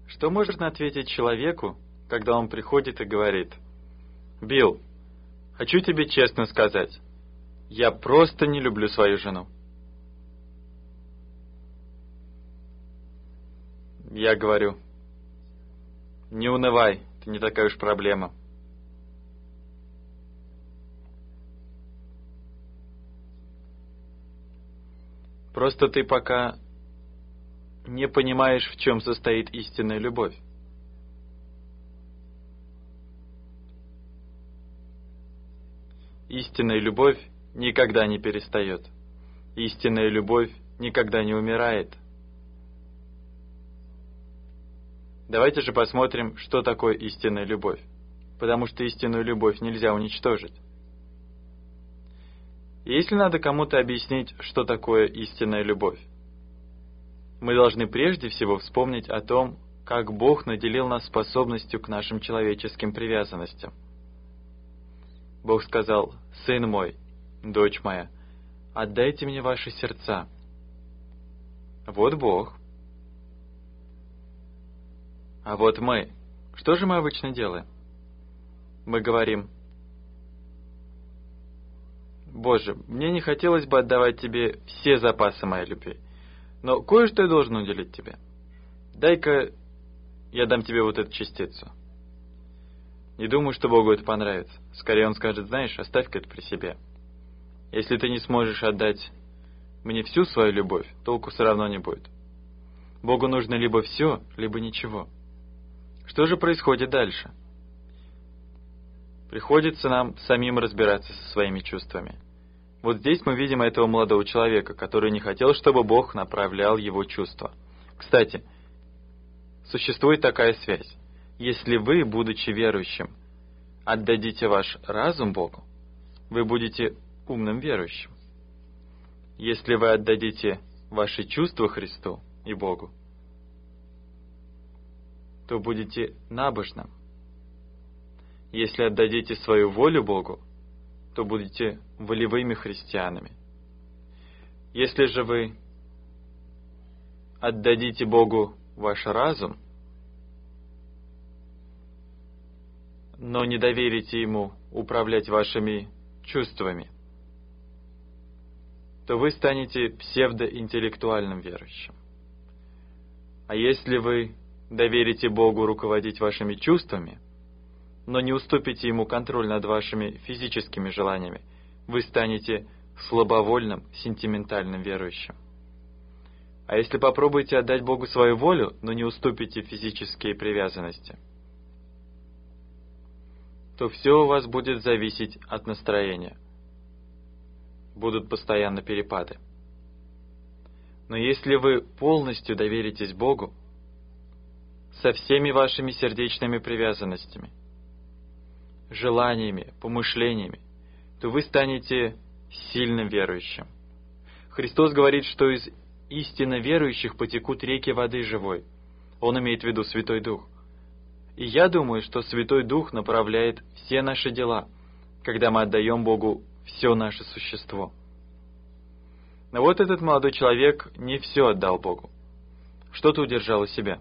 Что можно ответить человеку, когда он приходит и говорит: «Билл, хочу тебе честно сказать, я просто не люблю свою жену». Я говорю: «Не унывай, это не такая уж проблема». Просто ты пока не понимаешь, в чем состоит истинная любовь. Истинная любовь никогда не перестает. Истинная любовь никогда не умирает. Давайте же посмотрим, что такое истинная любовь. Потому что истинную любовь нельзя уничтожить. И если надо кому-то объяснить, что такое истинная любовь, мы должны прежде всего вспомнить о том, как Бог наделил нас способностью к нашим человеческим привязанностям. Бог сказал: «Сын мой, дочь моя, отдайте мне ваши сердца». Вот Бог. А вот мы. Что же мы обычно делаем? Мы говорим: «Боже, мне не хотелось бы отдавать тебе все запасы моей любви, но кое-что я должен уделить тебе. Дай-ка я дам тебе вот эту частицу». Не думаю, что Богу это понравится. Скорее он скажет: «Знаешь, оставь-ка это при себе. Если ты не сможешь отдать мне всю свою любовь, толку все равно не будет». Богу нужно либо все, либо ничего. Что же происходит дальше? Приходится нам самим разбираться со своими чувствами. Вот здесь мы видим этого молодого человека, который не хотел, чтобы Бог направлял его чувства. Кстати, существует такая связь. Если вы, будучи верующим, отдадите ваш разум Богу, вы будете умным верующим. Если вы отдадите ваши чувства Христу и Богу, то будете набожным. Если отдадите свою волю Богу, то будете волевыми христианами. Если же вы отдадите Богу ваш разум, но не доверите Ему управлять вашими чувствами, то вы станете псевдоинтеллектуальным верующим. А если вы доверите Богу руководить вашими чувствами, но не уступите Ему контроль над вашими физическими желаниями, вы станете слабовольным, сентиментальным верующим. А если попробуете отдать Богу свою волю, но не уступите физические привязанности, то все у вас будет зависеть от настроения. Будут постоянно перепады. Но если вы полностью доверитесь Богу, со всеми вашими сердечными привязанностями, желаниями, помышлениями, то вы станете сильным верующим. Христос говорит, что из истинно верующих потекут реки воды живой. Он имеет в виду Святой Дух. И я думаю, что Святой Дух направляет все наши дела, когда мы отдаем Богу все наше существо. Но вот этот молодой человек не все отдал Богу. Что-то удержал у себя.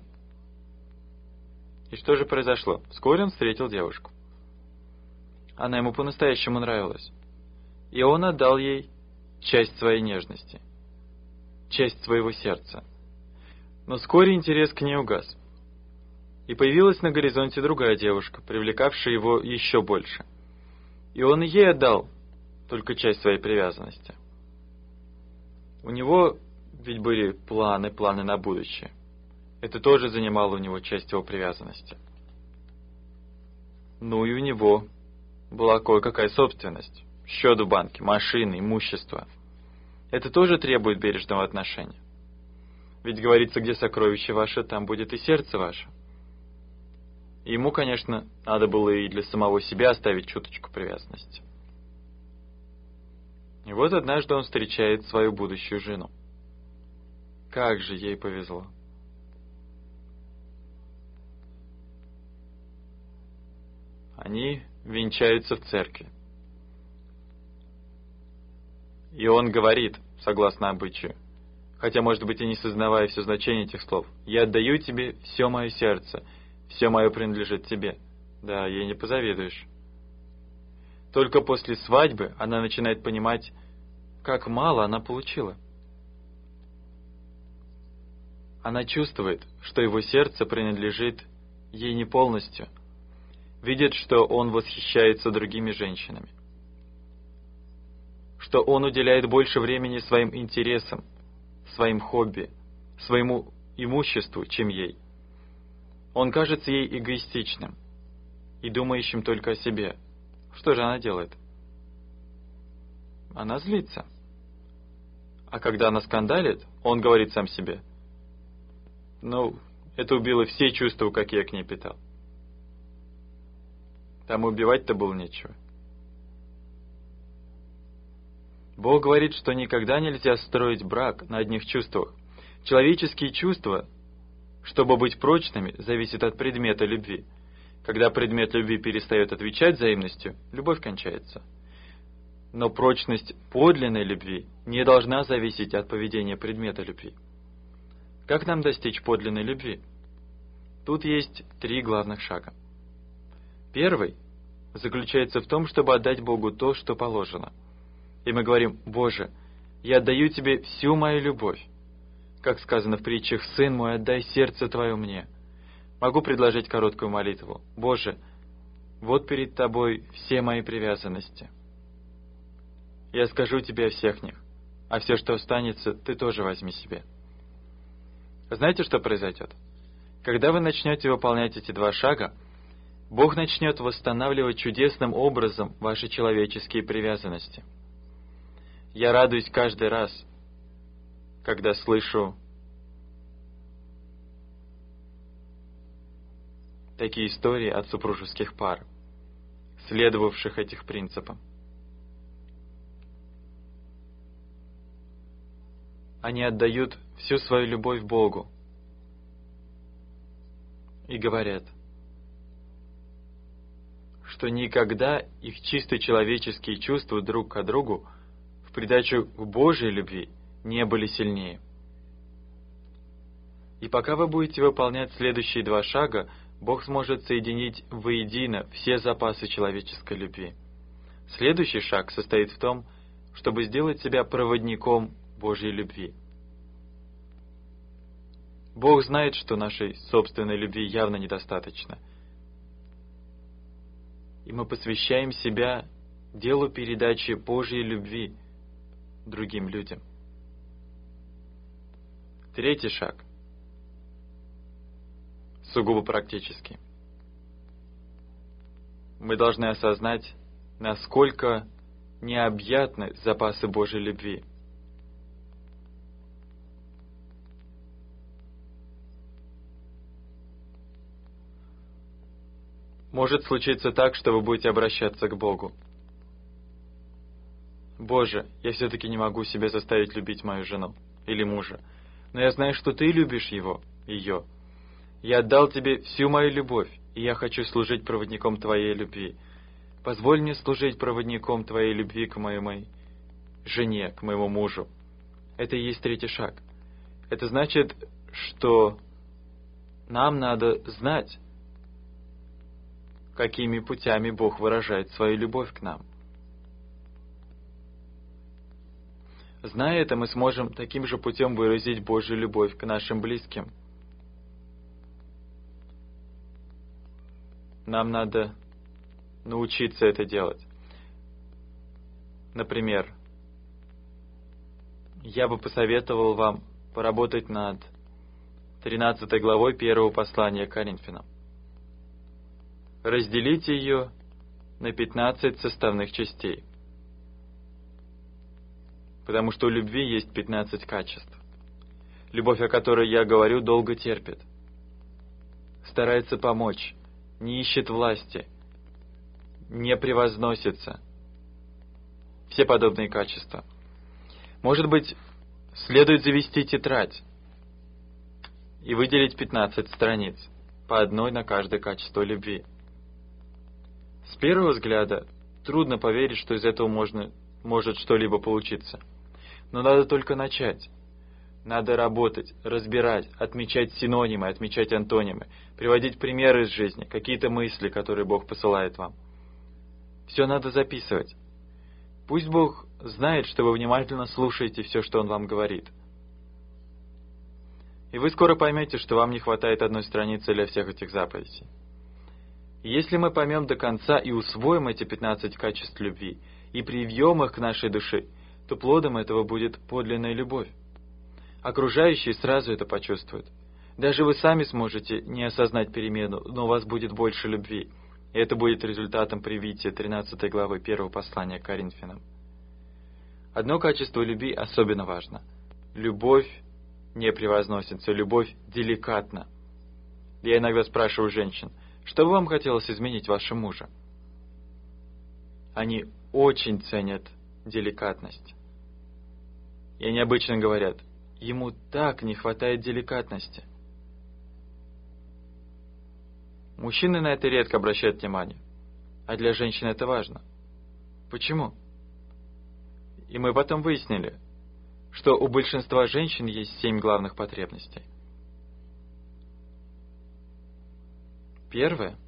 И что же произошло? Вскоре он встретил девушку. Она ему по-настоящему нравилась. И он отдал ей часть своей нежности, часть своего сердца. Но вскоре интерес к ней угас. И появилась на горизонте другая девушка, привлекавшая его еще больше. И он и ей отдал только часть своей привязанности. У него ведь были планы на будущее. Это тоже занимало у него часть его привязанности. Ну и у него была кое-какая собственность. Счет в банке, машины, имущество. Это тоже требует бережного отношения. Ведь говорится, где сокровище ваше, там будет и сердце ваше. И ему, конечно, надо было и для самого себя оставить чуточку привязанности. И вот однажды он встречает свою будущую жену. Как же ей повезло. Они венчаются в церкви. И он говорит, согласно обычаю: хотя, может быть, и не сознавая все значение этих слов. «Я отдаю тебе все мое сердце, все мое принадлежит тебе». Да, ей не позавидуешь. Только после свадьбы она начинает понимать, как мало она получила. Она чувствует, что его сердце принадлежит ей не полностью, видит, что он восхищается другими женщинами, что он уделяет больше времени своим интересам, своим хобби, своему имуществу, чем ей. Он кажется ей эгоистичным и думающим только о себе. Что же она делает? Она злится. А когда она скандалит, он говорит сам себе: «Ну, это убило все чувства, какие я к ней питал. Там убивать-то было нечего». Бог говорит, что никогда нельзя строить брак на одних чувствах. Человеческие чувства, чтобы быть прочными, зависят от предмета любви. Когда предмет любви перестает отвечать взаимностью, любовь кончается. Но прочность подлинной любви не должна зависеть от поведения предмета любви. Как нам достичь подлинной любви? Тут есть 3 главных шага. Первый заключается в том, чтобы отдать Богу то, что положено. И мы говорим: «Боже, я отдаю Тебе всю мою любовь». Как сказано в притчах: «Сын мой, отдай сердце Твое мне». Могу предложить короткую молитву: «Боже, вот перед Тобой все мои привязанности. Я скажу Тебе о всех них, а все, что останется, Ты тоже возьми себе». Знаете, что произойдет? Когда вы начнете выполнять эти 2 шага, Бог начнет восстанавливать чудесным образом ваши человеческие привязанности. Я радуюсь каждый раз, когда слышу такие истории от супружеских пар, следовавших этих принципам. Они отдают всю свою любовь Богу и говорят, что никогда их чисто человеческие чувства друг к другу в придачу к Божьей любви не были сильнее. И пока вы будете выполнять следующие 2 шага, Бог сможет соединить воедино все запасы человеческой любви. Следующий шаг состоит в том, чтобы сделать себя проводником Божьей любви. Бог знает, что нашей собственной любви явно недостаточно. И мы посвящаем себя делу передачи Божьей любви другим людям. Третий шаг сугубо практический. Мы должны осознать, насколько необъятны запасы Божьей любви. Может случиться так, что вы будете обращаться к Богу: «Боже, я все-таки не могу себя заставить любить мою жену или мужа, но я знаю, что Ты любишь его, ее. Я отдал Тебе всю мою любовь, и я хочу служить проводником Твоей любви. Позволь мне служить проводником Твоей любви к моей жене, к моему мужу». Это и есть третий шаг. Это значит, что нам надо знать, какими путями Бог выражает свою любовь к нам. Зная это, мы сможем таким же путем выразить Божью любовь к нашим близким. Нам надо научиться это делать. Например, я бы посоветовал вам поработать над 13 главой 1 послания к Коринфянам. Разделите ее на 15 составных частей. Потому что у любви есть 15 качеств. Любовь, о которой я говорю, долго терпит, старается помочь, не ищет власти, не превозносится. Все подобные качества. Может быть, следует завести тетрадь и выделить 15 страниц, по одной на каждое качество любви. С первого взгляда трудно поверить, что из этого может что-либо получиться. Но надо только начать. Надо работать, разбирать, отмечать синонимы, отмечать антонимы, приводить примеры из жизни, какие-то мысли, которые Бог посылает вам. Все надо записывать. Пусть Бог знает, что вы внимательно слушаете все, что Он вам говорит. И вы скоро поймете, что вам не хватает одной страницы для всех этих заповедей. И если мы поймем до конца и усвоим эти 15 качеств любви, и привьем их к нашей душе, то плодом этого будет подлинная любовь. Окружающие сразу это почувствуют. Даже вы сами сможете не осознать перемену, но у вас будет больше любви. И это будет результатом привития 13 главы 1 послания к Коринфянам. Одно качество любви особенно важно. Любовь не превозносится, любовь деликатна. Я иногда спрашиваю женщин, что бы вам хотелось изменить в вашем муже? Они очень ценят деликатность. И они обычно говорят, ему так не хватает деликатности. Мужчины на это редко обращают внимание, а для женщин это важно. Почему? И мы потом выяснили, что у большинства женщин есть 7 главных потребностей. Первое.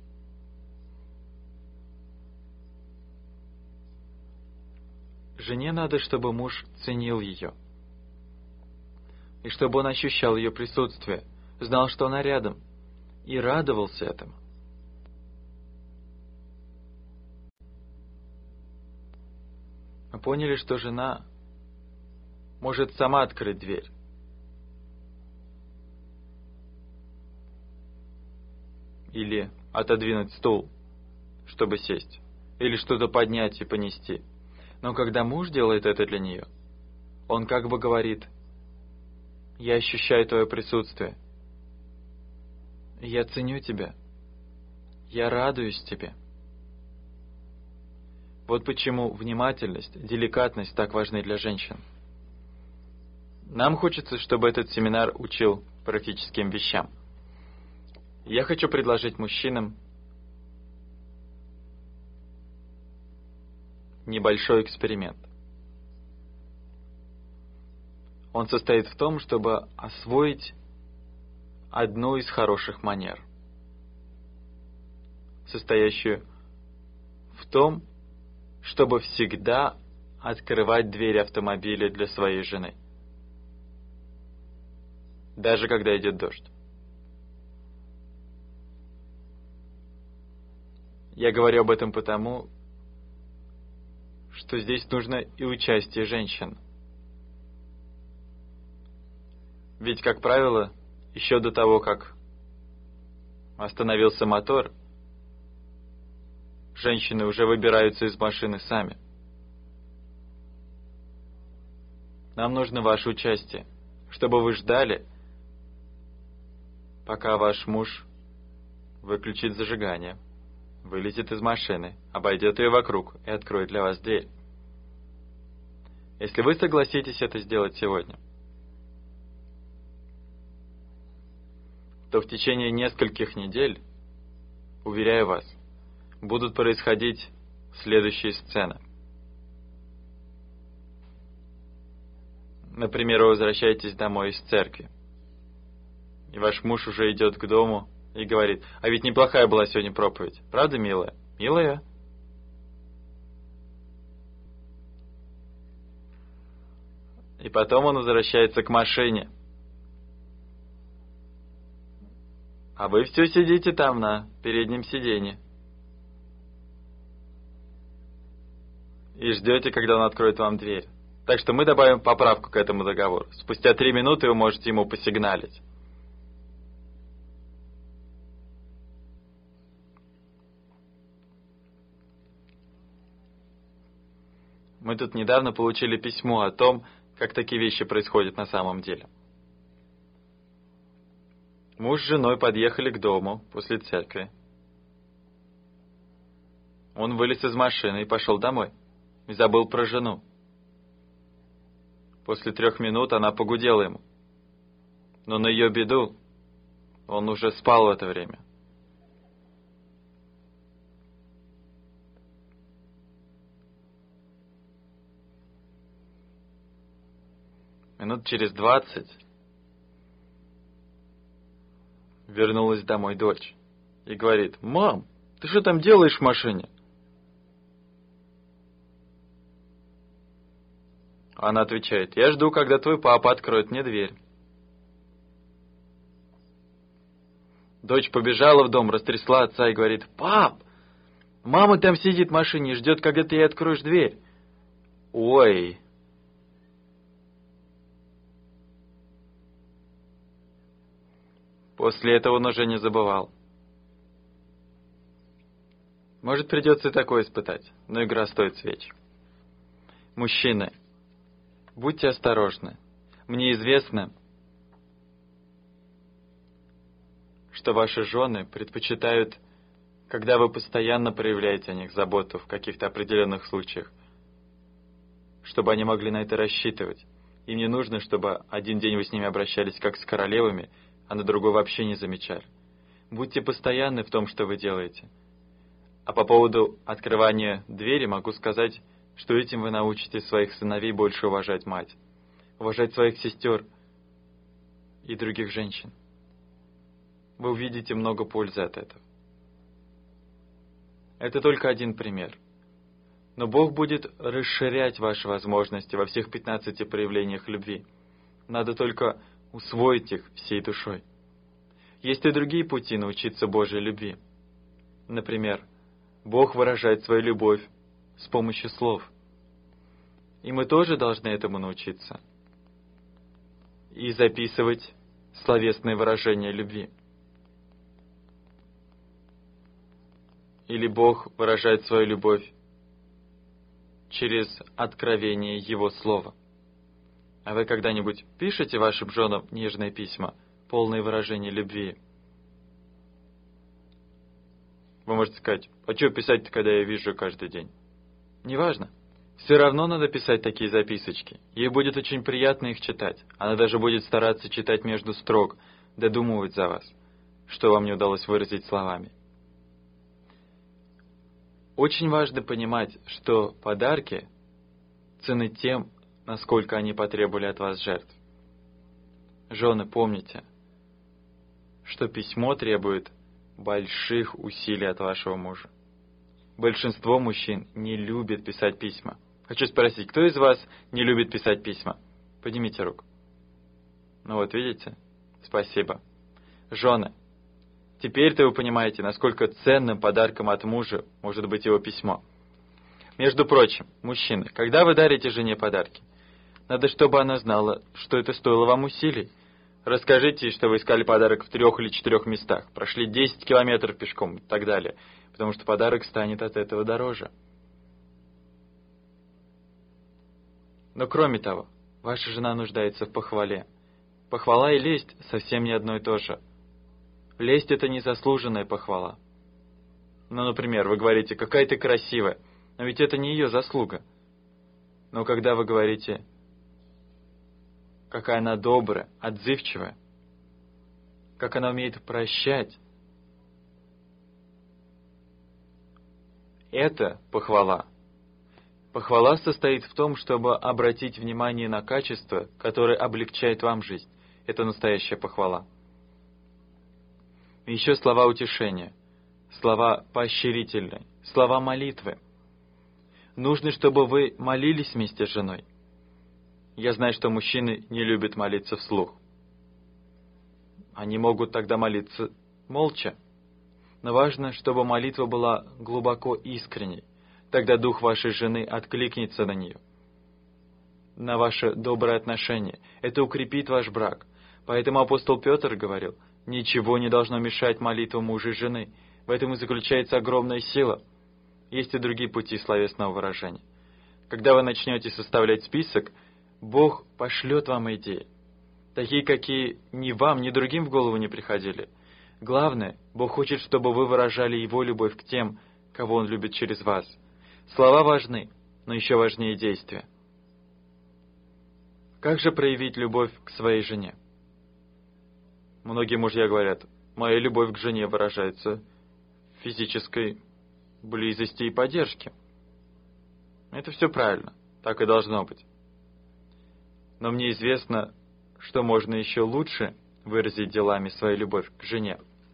Жене надо, чтобы муж ценил ее. И чтобы он ощущал ее присутствие, знал, что она рядом, и радовался этому. Мы поняли, что жена может сама открыть дверь. Или отодвинуть стул, чтобы сесть. Или что-то поднять и понести. Но когда муж делает это для нее, он как бы говорит: «Я ощущаю твое присутствие. Я ценю тебя. Я радуюсь тебе». Вот почему внимательность, деликатность так важны для женщин. Нам хочется, чтобы этот семинар учил практическим вещам. Я хочу предложить мужчинам небольшой эксперимент. Он состоит в том, чтобы освоить одну из хороших манер, состоящую в том, чтобы всегда открывать двери автомобиля для своей жены, даже когда идет дождь. Я говорю об этом потому, что здесь нужно и участие женщин. Ведь, как правило, еще до того, как остановился мотор, женщины уже выбираются из машины сами. Нам нужно ваше участие, чтобы вы ждали, пока ваш муж выключит зажигание, вылезет из машины, обойдет ее вокруг и откроет для вас дверь. Если вы согласитесь это сделать сегодня, то в течение нескольких недель, уверяю вас, будут происходить следующие сцены. Например, вы возвращаетесь домой из церкви, и ваш муж уже идет к дому и говорит: «А ведь неплохая была сегодня проповедь, правда, милая?» «Милая?» И потом он возвращается к машине. А вы все сидите там на переднем сиденье. И ждете, когда он откроет вам дверь. Так что мы добавим поправку к этому договору. Спустя 3 минуты вы можете ему посигналить. Мы тут недавно получили письмо о том, как такие вещи происходят на самом деле. Муж с женой подъехали к дому после церкви. Он вылез из машины и пошел домой. И забыл про жену. После 3 минут она погудела ему. Но на ее беду он уже спал в это время. Минут через 20 вернулась домой дочь и говорит: «Мам, ты что там делаешь в машине?» Она отвечает: «Я жду, когда твой папа откроет мне дверь». Дочь побежала в дом, растрясла отца и говорит: «Пап, мама там сидит в машине и ждет, когда ты ей откроешь дверь». Ой. После этого он уже не забывал. Может, придется и такое испытать, но игра стоит свеч. Мужчины, будьте осторожны. Мне известно, что ваши жены предпочитают, когда вы постоянно проявляете о них заботу в каких-то определенных случаях, чтобы они могли на это рассчитывать. Им не нужно, чтобы один день вы с ними обращались как с королевами, а на другой вообще не замечали. Будьте постоянны в том, что вы делаете. А по поводу открывания двери могу сказать, что этим вы научите своих сыновей больше уважать мать, уважать своих сестер и других женщин. Вы увидите много пользы от этого. Это только один пример. Но Бог будет расширять ваши возможности во всех 15 проявлениях любви. Надо только усвоить их всей душой. Есть и другие пути научиться Божьей любви. Например, Бог выражает свою любовь с помощью слов. И мы тоже должны этому научиться. И записывать словесные выражения любви. Или Бог выражает свою любовь через откровение Его Слова. А вы когда-нибудь пишете вашим женам нежные письма, полные выражения любви? Вы можете сказать: «А что писать-то, когда я вижу каждый день?» Неважно. Все равно надо писать такие записочки. Ей будет очень приятно их читать. Она даже будет стараться читать между строк, додумывать за вас, что вам не удалось выразить словами. Очень важно понимать, что подарки ценны тем, насколько они потребовали от вас жертв. Жены, помните, что письмо требует больших усилий от вашего мужа. Большинство мужчин не любит писать письма. Хочу спросить, кто из вас не любит писать письма? Поднимите руку. Ну вот, видите? Спасибо. Жены, теперь-то вы понимаете, насколько ценным подарком от мужа может быть его письмо. Между прочим, мужчины, когда вы дарите жене подарки, надо, чтобы она знала, что это стоило вам усилий. Расскажите ей, что вы искали подарок в 3 или 4 местах, прошли 10 километров пешком и так далее, потому что подарок станет от этого дороже. Но кроме того, ваша жена нуждается в похвале. Похвала и лесть совсем не одно и то же. Лесть — это незаслуженная похвала. Ну, например, вы говорите: «Какая ты красивая», но ведь это не ее заслуга. Но когда вы говорите: «Какая она добрая, отзывчивая», как она умеет прощать, это похвала. Похвала состоит в том, чтобы обратить внимание на качество, которое облегчает вам жизнь. Это настоящая похвала. И еще слова утешения, слова поощрительные, слова молитвы. Нужно, чтобы вы молились вместе с женой. Я знаю, что мужчины не любят молиться вслух. Они могут тогда молиться молча. Но важно, чтобы молитва была глубоко искренней. Тогда дух вашей жены откликнется на нее, на ваше доброе отношение. Это укрепит ваш брак. Поэтому апостол Петр говорил: ничего не должно мешать молитвам мужа и жены. В этом и заключается огромная сила. Есть и другие пути словесного выражения. Когда вы начнете составлять список, Бог пошлет вам идеи, такие, какие ни вам, ни другим в голову не приходили. Главное, Бог хочет, чтобы вы выражали Его любовь к тем, кого Он любит через вас. Слова важны, но еще важнее действия. Как же проявить любовь к своей жене? Многие мужья говорят: моя любовь к жене выражается в физической близости и поддержке. Это все правильно, так и должно быть. Но мне известно, что можно еще лучше выразить делами свою любовь к жене.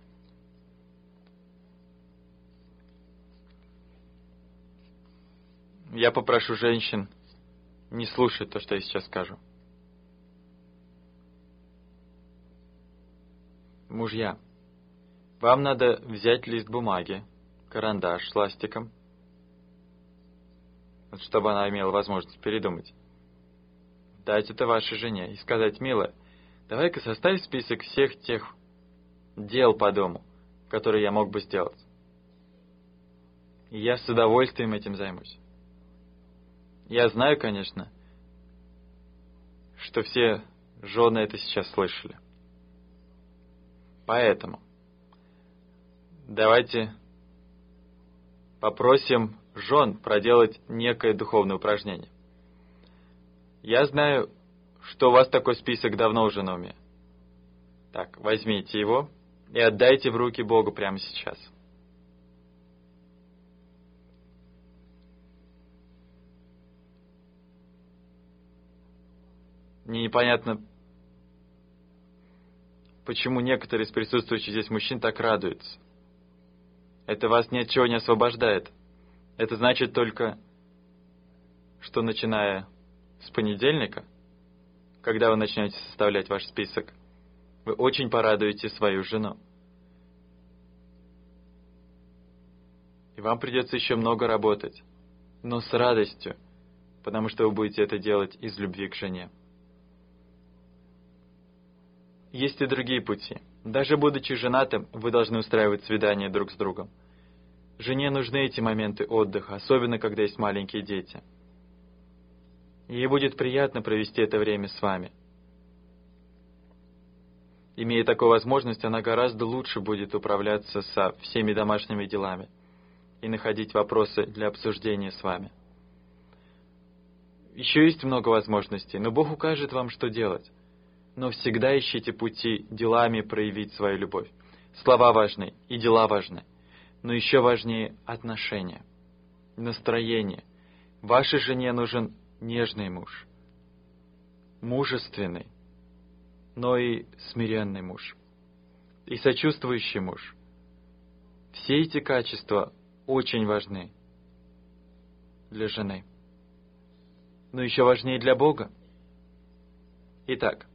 Я попрошу женщин не слушать то, что я сейчас скажу. Мужья, вам надо взять лист бумаги, карандаш с ластиком, чтобы она имела возможность передумать. Дать это вашей жене и сказать: милая, давай-ка составь список всех тех дел по дому, которые я мог бы сделать. И я с удовольствием этим займусь. Я знаю, конечно, что все жены это сейчас слышали. Поэтому давайте попросим жен проделать некое духовное упражнение. Я знаю, что у вас такой список давно уже на уме. Так, возьмите его и отдайте в руки Богу прямо сейчас. Мне непонятно, почему некоторые из присутствующих здесь мужчин так радуются. Это вас ни от чего не освобождает. Это значит только, что начиная с понедельника, когда вы начнете составлять ваш список, вы очень порадуете свою жену. И вам придется еще много работать, но с радостью, потому что вы будете это делать из любви к жене. Есть и другие пути. Даже будучи женатым, вы должны устраивать свидания друг с другом. Жене нужны эти моменты отдыха, особенно когда есть маленькие дети. Ей будет приятно провести это время с вами. Имея такую возможность, она гораздо лучше будет управляться со всеми домашними делами и находить вопросы для обсуждения с вами. Еще есть много возможностей, но Бог укажет вам, что делать. Но всегда ищите пути делами проявить свою любовь. Слова важны и дела важны, но еще важнее отношения, настроение. Вашей жене нужен нежный муж, мужественный, но и смиренный муж, и сочувствующий муж. Все эти качества очень важны для жены, но еще важнее для Бога. Итак,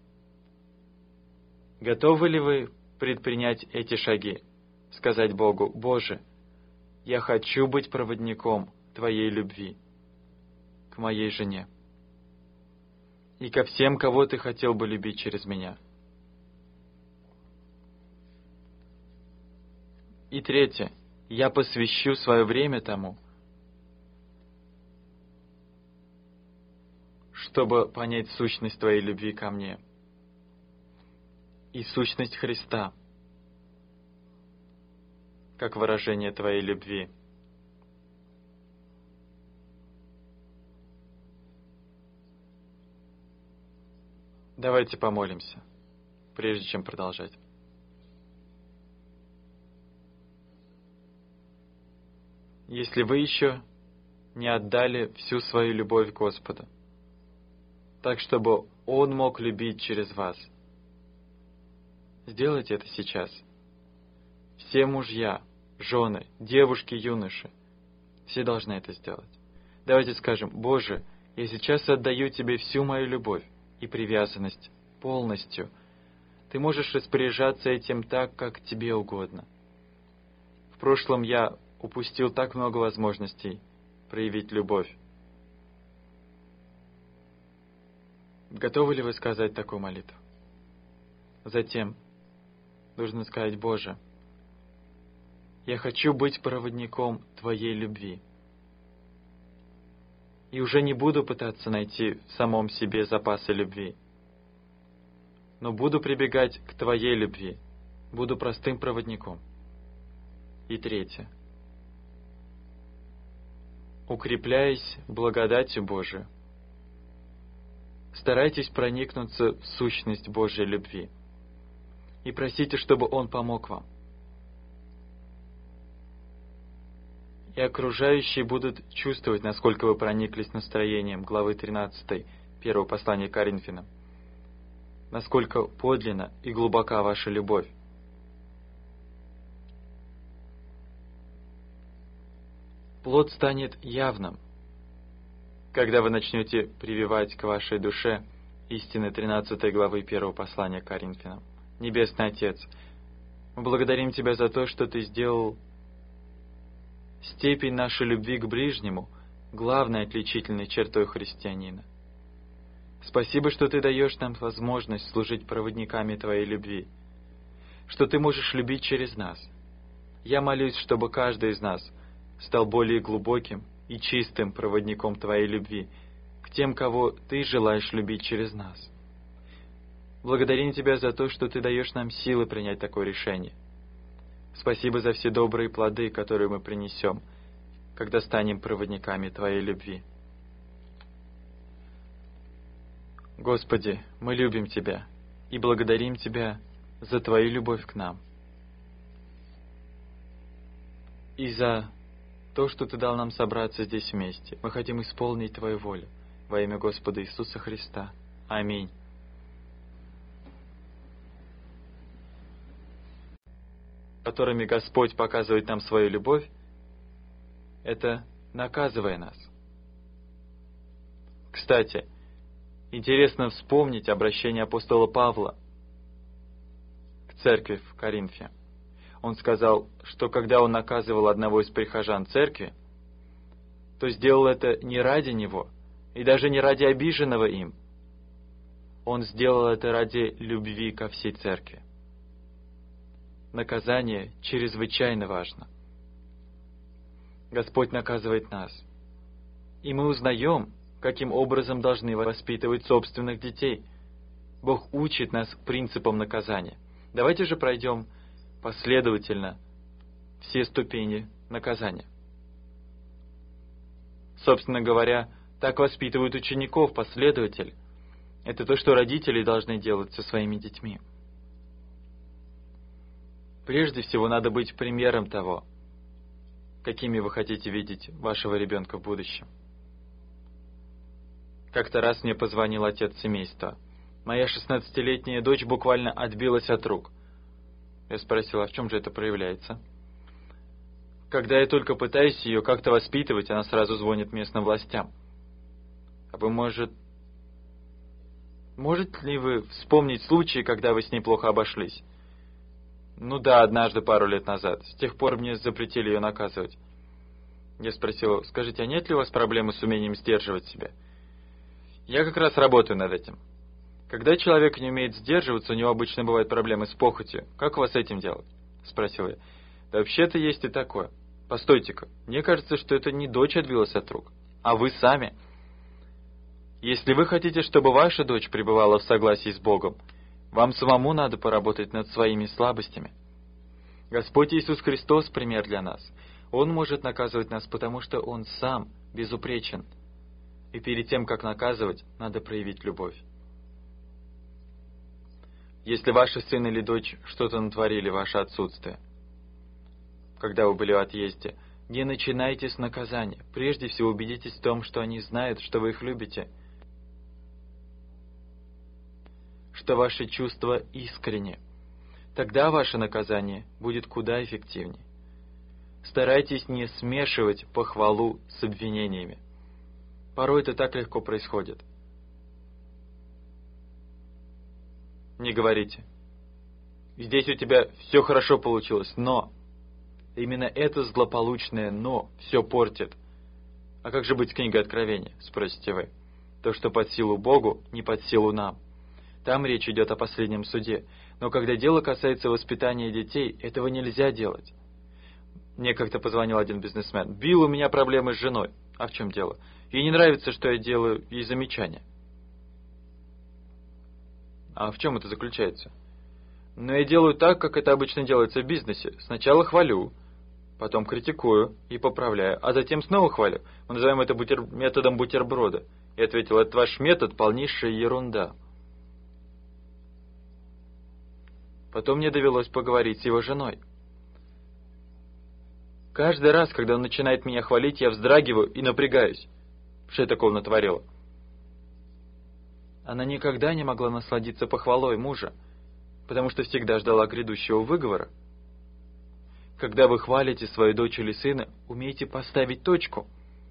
готовы ли вы предпринять эти шаги? Сказать Богу: Боже, я хочу быть проводником Твоей любви к моей жене и ко всем, кого Ты хотел бы любить через меня. И третье, я посвящу свое время тому, чтобы понять сущность Твоей любви ко мне и сущность Христа, как выражение Твоей любви. Давайте помолимся, прежде чем продолжать. Если вы еще не отдали всю свою любовь Господу, так чтобы Он мог любить через вас, сделайте это сейчас. Все мужья, жены, девушки, юноши, все должны это сделать. Давайте скажем: Боже, я сейчас отдаю Тебе всю мою любовь и привязанность полностью. Ты можешь распоряжаться этим так, как Тебе угодно. В прошлом я упустил так много возможностей проявить любовь. Готовы ли вы сказать такую молитву? Затем нужно сказать: Боже, я хочу быть проводником Твоей любви. И уже не буду пытаться найти в самом себе запасы любви, но буду прибегать к Твоей любви, буду простым проводником. И третье. Укрепляясь благодатью Божией, старайтесь проникнуться в сущность Божьей любви и просите, чтобы Он помог вам. И окружающие будут чувствовать, насколько вы прониклись настроением главы 13 первого послания к Коринфянам. насколько подлинна и глубока ваша любовь. Плод станет явным, когда вы начнете прививать к вашей душе истины 13 главы 1 послания к Коринфянам. Небесный Отец, мы благодарим Тебя за то, что Ты сделал степень нашей любви к ближнему главной отличительной чертой христианина. Спасибо, что Ты даешь нам возможность служить проводниками Твоей любви, что Ты можешь любить через нас. Я молюсь, чтобы каждый из нас стал более глубоким и чистым проводником Твоей любви к тем, кого Ты желаешь любить через нас. Благодарим Тебя за то, что Ты даешь нам силы принять такое решение. Спасибо за все добрые плоды, которые мы принесем, когда станем проводниками Твоей любви. Господи, мы любим Тебя и благодарим Тебя за Твою любовь к нам и за то, что Ты дал нам собраться здесь вместе. Мы хотим исполнить Твою волю во имя Господа Иисуса Христа. Аминь. Которыми Господь показывает нам свою любовь, это наказывая нас. Кстати, интересно вспомнить обращение апостола Павла к церкви в Коринфе. Он сказал, что когда он наказывал одного из прихожан церкви, то сделал это не ради него, и даже не ради обиженного им. Он сделал это ради любви ко всей церкви. Наказание чрезвычайно важно. Господь наказывает нас, и мы узнаем, каким образом должны воспитывать собственных детей. Бог учит нас принципам наказания. Давайте же пройдем последовательно все ступени наказания. Собственно говоря, так воспитывают учеников последователь. Это то, что родители должны делать со своими детьми. Прежде всего, надо быть примером того, какими вы хотите видеть вашего ребенка в будущем. Как-то раз мне позвонил отец семейства. Моя 16-летняя дочь буквально отбилась от рук. Я спросил, а в чем же это проявляется? Когда я только пытаюсь ее как-то воспитывать, она сразу звонит местным властям. А вы, можете ли вы вспомнить случаи, когда вы с ней плохо обошлись? Ну да, однажды, пару лет назад. С тех пор мне запретили ее наказывать. Я спросил, скажите, а нет ли у вас проблемы с умением сдерживать себя? Я как раз работаю над этим. Когда человек не умеет сдерживаться, у него обычно бывают проблемы с похотью. Как у вас с этим делать? Спросил я. Да вообще-то есть и такое. Постойте-ка, мне кажется, что это не дочь отбилась от рук, а вы сами. Если вы хотите, чтобы ваша дочь пребывала в согласии с Богом, вам самому надо поработать над своими слабостями. Господь Иисус Христос — пример для нас. Он может наказывать нас, потому что Он сам безупречен. И перед тем, как наказывать, надо проявить любовь. Если ваши сын или дочь что-то натворили в ваше отсутствие, когда вы были в отъезде, не начинайте с наказания. Прежде всего убедитесь в том, что они знают, что вы их любите, что ваши чувства искренни. Тогда ваше наказание будет куда эффективнее. Старайтесь не смешивать похвалу с обвинениями. Порой это так легко происходит. Не говорите: здесь у тебя все хорошо получилось, но... Именно это злополучное «но» все портит. А как же быть с книгой Откровения, спросите вы? То, что под силу Богу, не под силу нам. Там речь идет о последнем суде. Но когда дело касается воспитания детей, этого нельзя делать. Мне как-то позвонил один бизнесмен. «Билл, у меня проблемы с женой». А в чем дело? Ей не нравится, что я делаю ей замечания. А в чем это заключается? Но я делаю так, как это обычно делается в бизнесе. Сначала хвалю, потом критикую и поправляю, а затем снова хвалю. Мы называем это методом бутерброда. Я ответил: это ваш метод полнейшая ерунда. Потом мне довелось поговорить с его женой. Каждый раз, когда он начинает меня хвалить, я вздрагиваю и напрягаюсь. Что я такого натворила? Она никогда не могла насладиться похвалой мужа, потому что всегда ждала грядущего выговора. Когда вы хвалите свою дочь или сына, умейте поставить точку.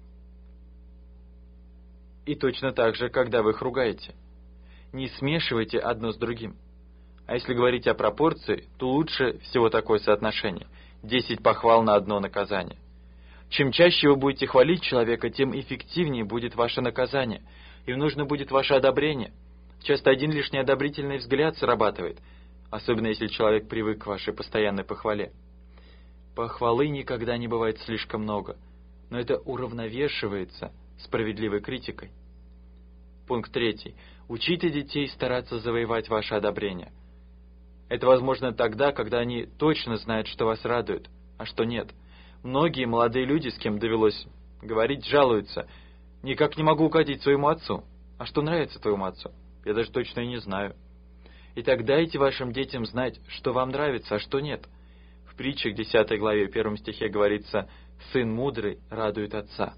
И точно так же, когда вы их ругаете. Не смешивайте одно с другим. А если говорить о пропорции, то лучше всего такое соотношение. 10 похвал на одно наказание. Чем чаще вы будете хвалить человека, тем эффективнее будет ваше наказание. Им нужно будет ваше одобрение. Часто один лишний одобрительный взгляд срабатывает, особенно если человек привык к вашей постоянной похвале. Похвалы никогда не бывает слишком много, но это уравновешивается справедливой критикой. Пункт 3. Учите детей стараться завоевать ваше одобрение. Это возможно тогда, когда они точно знают, что вас радует, а что нет. Многие молодые люди, с кем довелось говорить, жалуются: «Никак не могу угодить своему отцу». А что нравится твоему отцу? Я даже точно и не знаю. Итак, дайте вашим детям знать, что вам нравится, а что нет. В притчах 10 главе 1 стихе говорится: «Сын мудрый радует отца».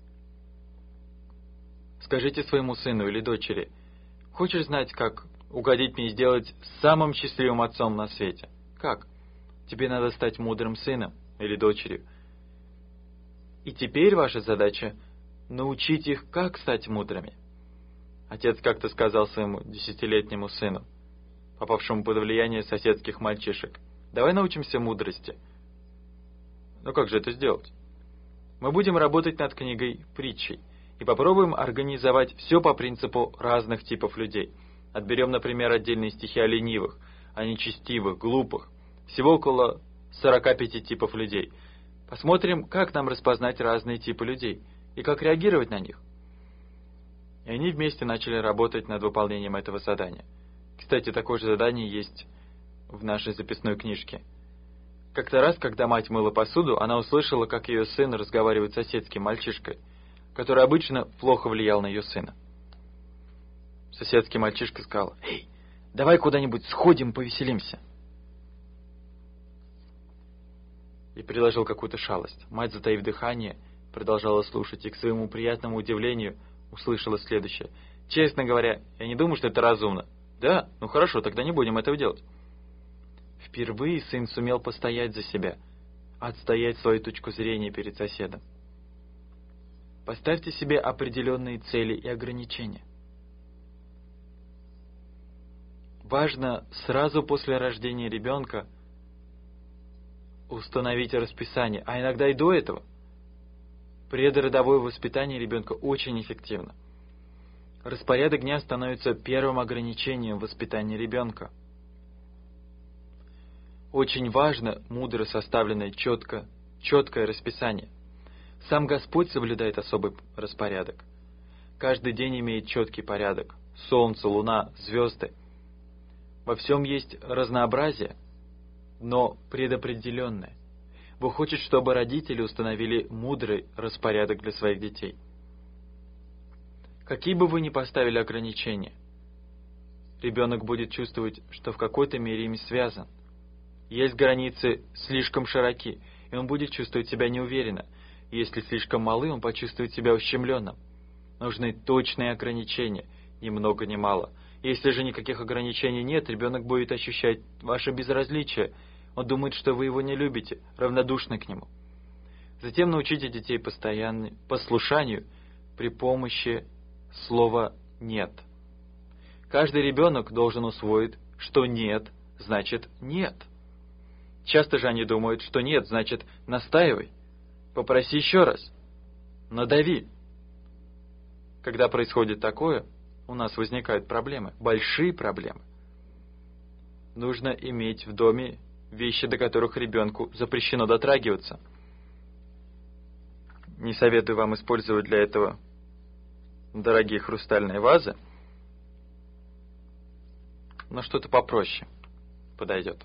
Скажите своему сыну или дочери: «Хочешь знать, как угодить мне и сделать самым счастливым отцом на свете?» Как? Тебе надо стать мудрым сыном или дочерью. И теперь ваша задача — научить их, как стать мудрыми. Отец как-то сказал своему 10-летнему сыну, попавшему под влияние соседских мальчишек: «Давай научимся мудрости». Но как же это сделать? Мы будем работать над книгой «Притчей» и попробуем организовать все по принципу разных типов людей. Отберем, например, отдельные стихи о ленивых, о нечестивых, глупых. Всего около 45 типов людей. Посмотрим, как нам распознать разные типы людей и как реагировать на них. И они вместе начали работать над выполнением этого задания. Кстати, такое же задание есть в нашей записной книжке. Как-то раз, когда мать мыла посуду, она услышала, как ее сын разговаривает с соседским мальчишкой, который обычно плохо влиял на ее сына. Соседский мальчишка сказал: «Эй, давай куда-нибудь сходим, повеселимся». И предложил какую-то шалость. Мать, затаив дыхание, продолжала слушать, и к своему приятному удивлению услышала следующее: «Честно говоря, я не думаю, что это разумно». «Да? Ну хорошо, тогда не будем этого делать». Впервые сын сумел постоять за себя, отстоять свою точку зрения перед соседом. Поставьте себе определенные цели и ограничения. Важно сразу после рождения ребенка установить расписание, а иногда и до этого. Предродовое воспитание ребенка очень эффективно. Распорядок дня становится первым ограничением воспитания ребенка. Очень важно мудро составленное четкое расписание. Сам Господь соблюдает особый распорядок. Каждый день имеет четкий порядок. Солнце, луна, звезды. Во всем есть разнообразие, но предопределенное. Бог хочет, чтобы родители установили мудрый распорядок для своих детей. Какие бы вы ни поставили ограничения, ребенок будет чувствовать, что в какой-то мере ими связан. Есть границы слишком широки, и он будет чувствовать себя неуверенно. Если слишком малы, он почувствует себя ущемленным. Нужны точные ограничения, ни много ни мало. Если же никаких ограничений нет, ребенок будет ощущать ваше безразличие. Он думает, что вы его не любите, равнодушны к нему. Затем научите детей постоянному послушанию при помощи слова «нет». Каждый ребенок должен усвоить, что «нет» значит «нет». Часто же они думают, что «нет» значит «настаивай», «попроси еще раз», «надави». Когда происходит такое, у нас возникают проблемы, большие проблемы. Нужно иметь в доме вещи, до которых ребенку запрещено дотрагиваться. Не советую вам использовать для этого дорогие хрустальные вазы, но что-то попроще подойдет.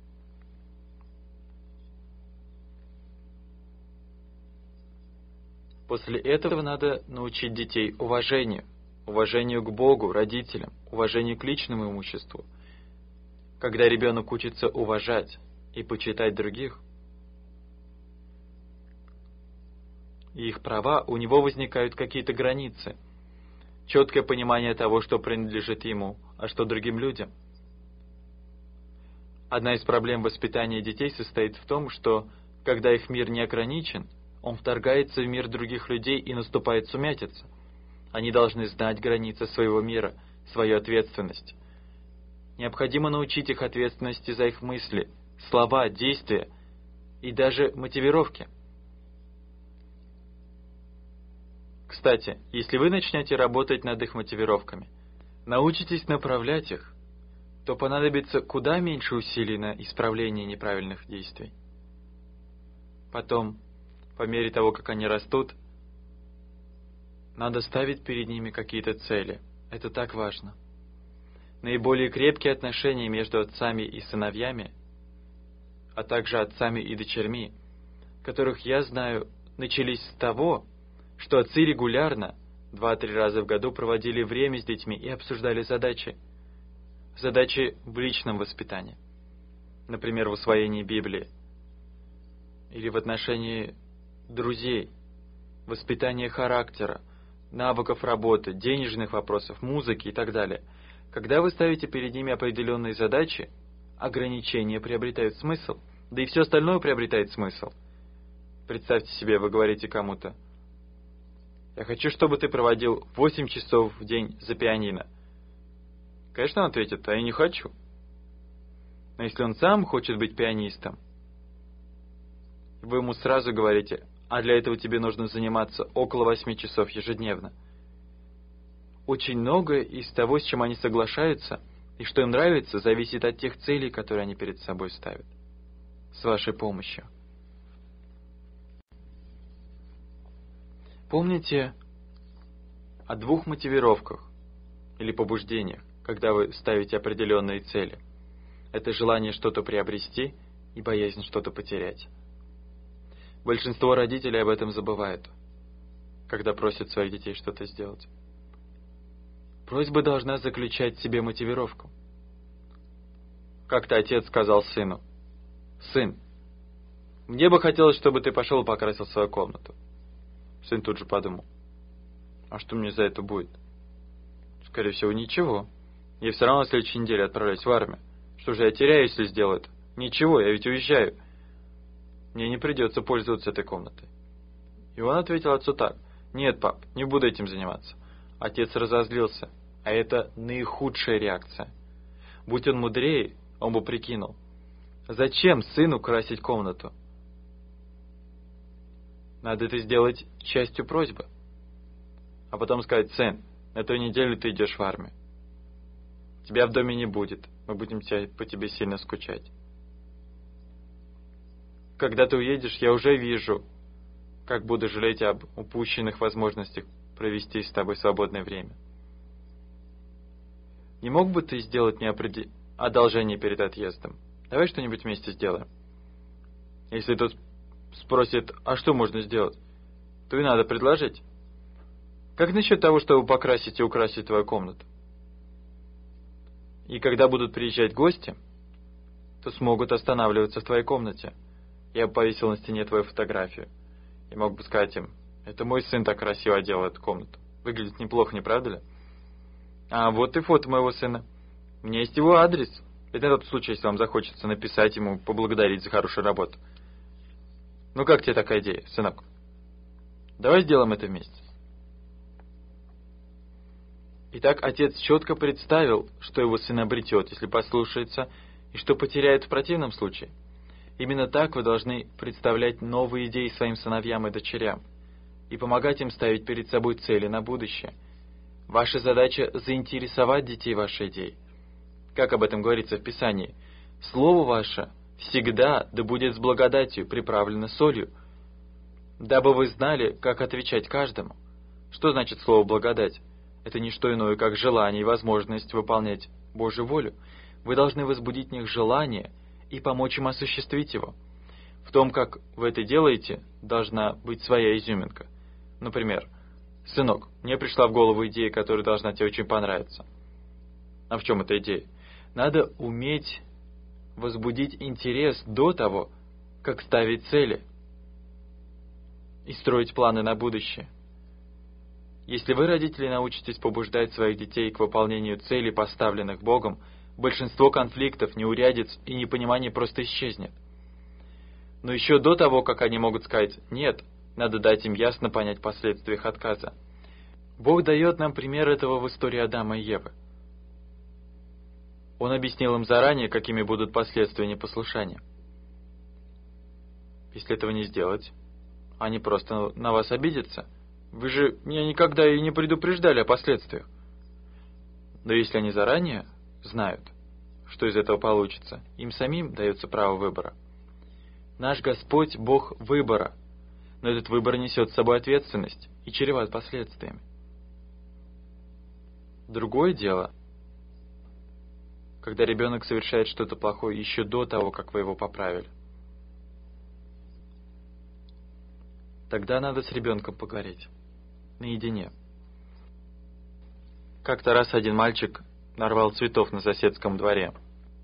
После этого надо научить детей уважению к Богу, родителям, уважению к личному имуществу. Когда ребенок учится уважать и почитать других, и их права, у него возникают какие-то границы. четкое понимание того, что принадлежит ему, а что другим людям. Одна из проблем воспитания детей состоит в том, что, когда их мир не ограничен, он вторгается в мир других людей и наступает сумятица. Они должны знать границы своего мира, свою ответственность. Необходимо научить их ответственности за их мысли, слова, действия и даже мотивировки. Кстати, если вы начнете работать над их мотивировками, научитесь направлять их, то понадобится куда меньше усилий на исправление неправильных действий. Потом, по мере того, как они растут, надо ставить перед ними какие-то цели. Это так важно. Наиболее крепкие отношения между отцами и сыновьями, а также отцами и дочерьми, которых я знаю, начались с того, что отцы регулярно, 2-3 раза в году проводили время с детьми и обсуждали задачи. Задачи в личном воспитании. Например, в усвоении Библии. Или в отношении друзей, воспитания характера, навыков работы, денежных вопросов, музыки и так далее. Когда вы ставите перед ними определенные задачи, ограничения приобретают смысл, да и все остальное приобретает смысл. Представьте себе, вы говорите кому-то: «Я хочу, чтобы ты проводил 8 часов в день за пианино». Конечно, он ответит: «А я не хочу». Но если он сам хочет быть пианистом, вы ему сразу говорите: «А для этого тебе нужно заниматься около 8 часов ежедневно». Очень многое из того, с чем они соглашаются и что им нравится, зависит от тех целей, которые они перед собой ставят. С вашей помощью. Помните о 2 мотивировках или побуждениях, когда вы ставите определенные цели. Это желание что-то приобрести и боязнь что-то потерять. Большинство родителей об этом забывают, когда просят своих детей что-то сделать. Просьба должна заключать в себе мотивировку. Как-то отец сказал сыну: «Сын, мне бы хотелось, чтобы ты пошел и покрасил свою комнату». Сын тут же подумал: «А что мне за это будет?» «Скорее всего, ничего. Я все равно в следующей неделе отправляюсь в армию. Что же я теряю, если сделаю это? Ничего, я ведь уезжаю. Мне не придется пользоваться этой комнатой». И он ответил отцу так: «Нет, пап, не буду этим заниматься». Отец разозлился, а это наихудшая реакция. Будь он мудрее, он бы прикинул: зачем сыну красить комнату? Надо это сделать частью просьбы. А потом сказать: «Сын, на той неделе ты идешь в армию. Тебя в доме не будет, мы будем по тебе сильно скучать. Когда ты уедешь, я уже вижу, как буду жалеть об упущенных возможностях провести с тобой свободное время. Не мог бы ты сделать мне одолжение перед отъездом? Давай что-нибудь вместе сделаем». Если тот спросит: «А что можно сделать?», то и надо предложить: «Как насчет того, чтобы покрасить и украсить твою комнату? И когда будут приезжать гости, то смогут останавливаться в твоей комнате. Я бы повесил на стене твою фотографию и мог бы сказать им: это мой сын так красиво одел эту комнату. Выглядит неплохо, не правда ли? А вот и фото моего сына. У меня есть его адрес. Это на тот случай, если вам захочется написать ему, поблагодарить за хорошую работу. Ну как тебе такая идея, сынок? Давай сделаем это вместе». Итак, отец четко представил, что его сын обретет, если послушается, и что потеряет в противном случае. Именно так вы должны представлять новые идеи своим сыновьям и дочерям и помогать им ставить перед собой цели на будущее. Ваша задача — заинтересовать детей вашей идеей. Как об этом говорится в Писании: «Слово ваше всегда да будет с благодатью приправлено солью, дабы вы знали, как отвечать каждому». Что значит слово «благодать»? Это не что иное, как желание и возможность выполнять Божью волю. Вы должны возбудить в них желание и помочь им осуществить его. В том, как вы это делаете, должна быть своя изюминка. Например: «Сынок, мне пришла в голову идея, которая должна тебе очень понравиться». А в чем эта идея? Надо уметь возбудить интерес до того, как ставить цели и строить планы на будущее. Если вы, родители, научитесь побуждать своих детей к выполнению целей, поставленных Богом, большинство конфликтов, неурядиц и непонимания просто исчезнет. Но еще до того, как они могут сказать «нет», надо дать им ясно понять последствия их отказа. Бог дает нам пример этого в истории Адама и Евы. Он объяснил им заранее, какими будут последствия непослушания. Если этого не сделать, они просто на вас обидятся. Вы же меня никогда и не предупреждали о последствиях. Но если они заранее знают, что из этого получится, им самим дается право выбора. Наш Господь — Бог выбора, но этот выбор несет с собой ответственность и чреват последствиями. Другое дело, когда ребенок совершает что-то плохое еще до того, как вы его поправили. Тогда надо с ребенком поговорить. Наедине. Как-то раз один мальчик нарвал цветов на соседском дворе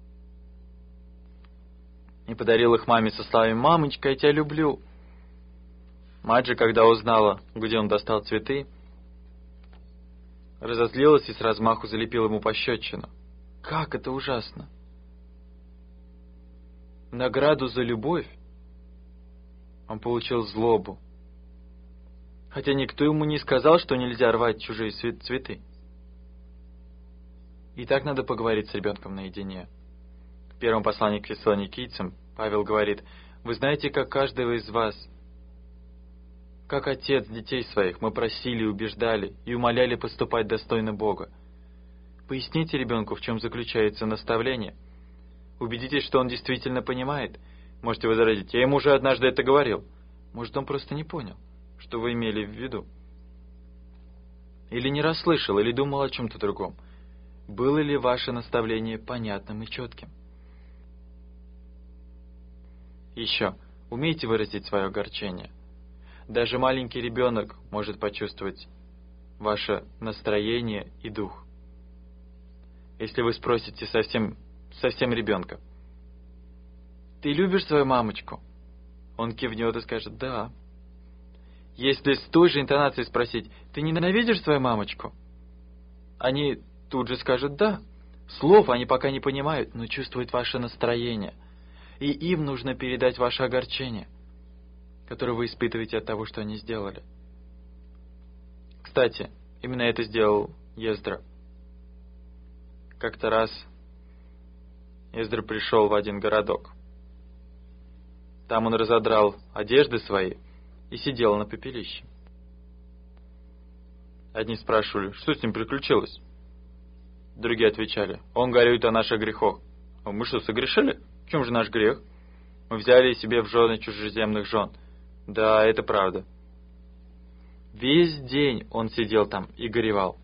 и подарил их маме со словами «Мамочка, я тебя люблю». Мать же, когда узнала, где он достал цветы, разозлилась и с размаху залепила ему пощечину. Как это ужасно! Награду за любовь он получил злобу, хотя никто ему не сказал, что нельзя рвать чужие цветы. И так надо поговорить с ребенком наедине. В первом послании к Фессалоникийцам Павел говорит: «Вы знаете, как каждого из вас, как отец детей своих, мы просили, убеждали и умоляли поступать достойно Бога. Поясните ребенку, в чем заключается наставление. Убедитесь, что он действительно понимает. Можете возразить: я ему уже однажды это говорил». Может, он просто не понял, что вы имели в виду. Или не расслышал, или думал о чем-то другом. Было ли ваше наставление понятным и четким? Еще, умейте выразить свое огорчение. Даже маленький ребенок может почувствовать ваше настроение и дух. Если вы спросите совсем ребенка: «Ты любишь свою мамочку?» Он кивнет и скажет «да». Если с той же интонацией спросить: «Ты ненавидишь свою мамочку?» Они тут же скажут «да». Слов они пока не понимают, но чувствуют ваше настроение. И им нужно передать ваше огорчение, которое вы испытываете от того, что они сделали. Кстати, именно это сделал Ездра. Как-то раз Ездра пришел в один городок. Там он разодрал одежды свои и сидел на пепелище. Одни спрашивали: что с ним приключилось? Другие отвечали: он горюет о наших грехах. А мы что, согрешили? В чем же наш грех? Мы взяли себе в жены чужеземных жен. Да, это правда. Весь день он сидел там и горевал.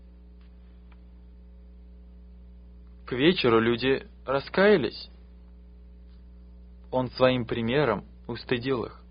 К вечеру люди раскаялись. Он своим примером устыдил их.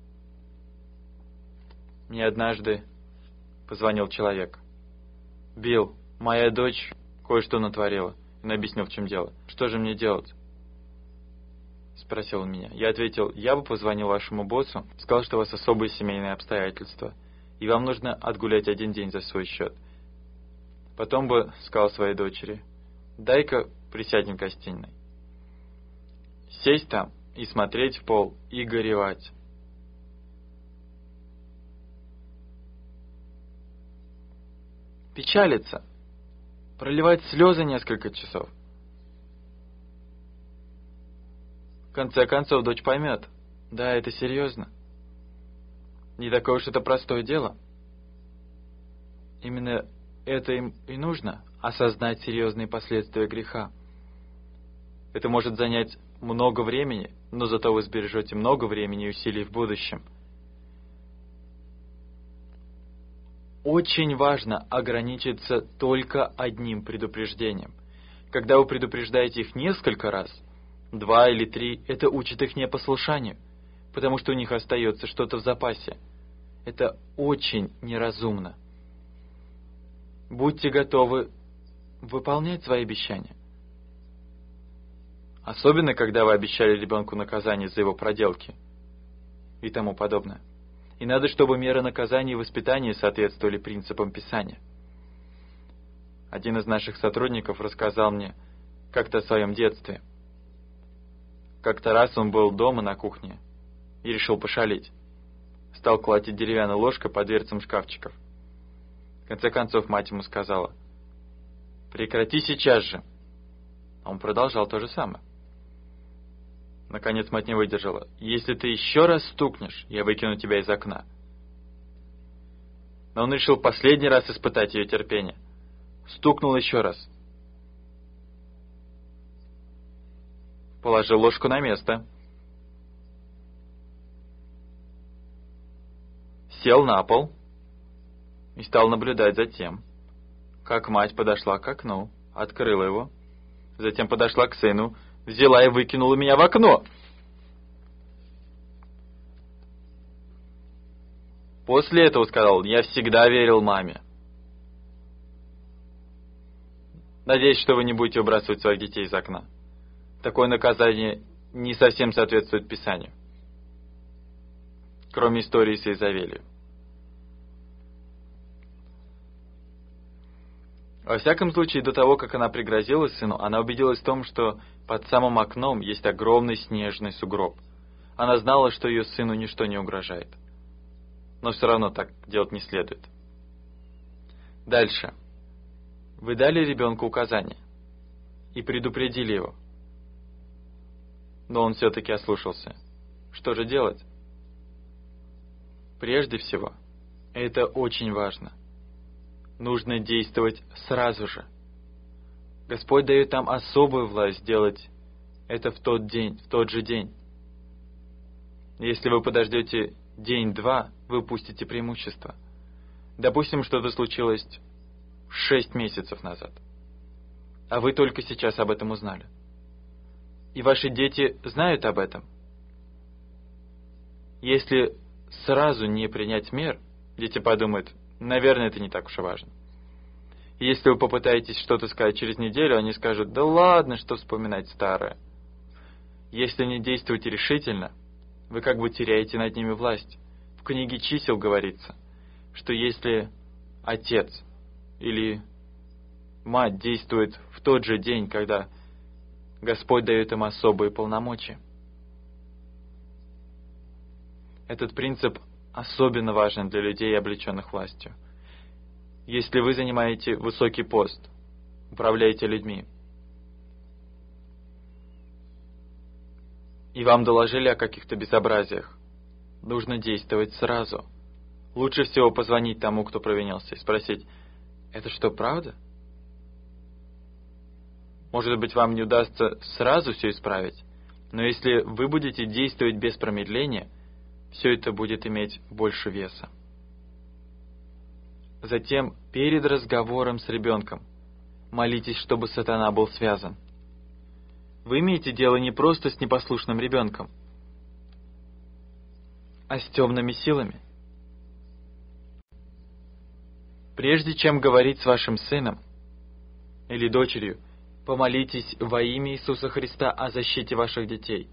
Мне однажды позвонил человек. «Билл, моя дочь кое-что натворила». Он объяснил, в чем дело. «Что же мне делать?» Спросил он меня. Я ответил: я бы позвонил вашему боссу, сказал, что у вас особые семейные обстоятельства, и вам нужно отгулять один день за свой счет. Потом бы сказал своей дочери: дай-ка присядем в гостиной. Сесть там и смотреть в пол, и горевать. Печалиться, проливать слезы несколько часов. В конце концов, дочь поймет: да, это серьезно. Не такое уж это простое дело. Именно это им и нужно — осознать серьезные последствия греха. Это может занять много времени, но зато вы сбережете много времени и усилий в будущем. Очень важно ограничиться только одним предупреждением. Когда вы предупреждаете их несколько раз, 2 или 3, это учит их непослушанию, потому что у них остается что-то в запасе. Это очень неразумно. Будьте готовы выполнять свои обещания. Особенно, когда вы обещали ребенку наказание за его проделки и тому подобное. И надо, чтобы меры наказания и воспитания соответствовали принципам Писания. Один из наших сотрудников рассказал мне как-то о своем детстве. Как-то раз он был дома на кухне и решил пошалить. Стал колотить деревянной ложкой по дверцам шкафчиков. В конце концов мать ему сказала: «Прекрати сейчас же!» А он продолжал то же самое. Наконец мать не выдержала: «Если ты еще раз стукнешь, я выкину тебя из окна». Но он решил последний раз испытать ее терпение. Стукнул еще раз. Положил ложку на место. Сел на пол и стал наблюдать за тем, как мать подошла к окну, открыла его, затем подошла к сыну, взяла и выкинула меня в окно. После этого сказал: «Я всегда верил маме». Надеюсь, что вы не будете выбрасывать своих детей из окна. Такое наказание не совсем соответствует Писанию. Кроме истории с Иезавелью. Во всяком случае, до того, как она пригрозила сыну, она убедилась в том, что под самым окном есть огромный снежный сугроб. Она знала, что ее сыну ничто не угрожает. Но все равно так делать не следует. Дальше. Вы дали ребенку указания и предупредили его. Но он все-таки ослушался. Что же делать? Прежде всего, это очень важно. Нужно действовать сразу же. Господь дает нам особую власть сделать это в тот же день. Если вы подождете день-два, вы упустите преимущество. Допустим, что-то случилось 6 месяцев назад, а вы только сейчас об этом узнали. И ваши дети знают об этом. Если сразу не принять мер, дети подумают: наверное, это не так уж и важно. И если вы попытаетесь что-то сказать через неделю, они скажут: да ладно, что вспоминать старое. Если не действуете решительно, вы как бы теряете над ними власть. В книге чисел говорится, что если отец или мать действует в тот же день, когда Господь дает им особые полномочия. Этот принцип особенно важен для людей, облеченных властью. Если вы занимаете высокий пост, управляете людьми, и вам доложили о каких-то безобразиях, нужно действовать сразу. Лучше всего позвонить тому, кто провинился, и спросить: это что, правда? Может быть, вам не удастся сразу все исправить, но если вы будете действовать без промедления, все это будет иметь больше веса. Затем, перед разговором с ребенком, молитесь, чтобы сатана был связан. Вы имеете дело не просто с непослушным ребенком, а с темными силами. Прежде чем говорить с вашим сыном или дочерью, помолитесь во имя Иисуса Христа о защите ваших детей,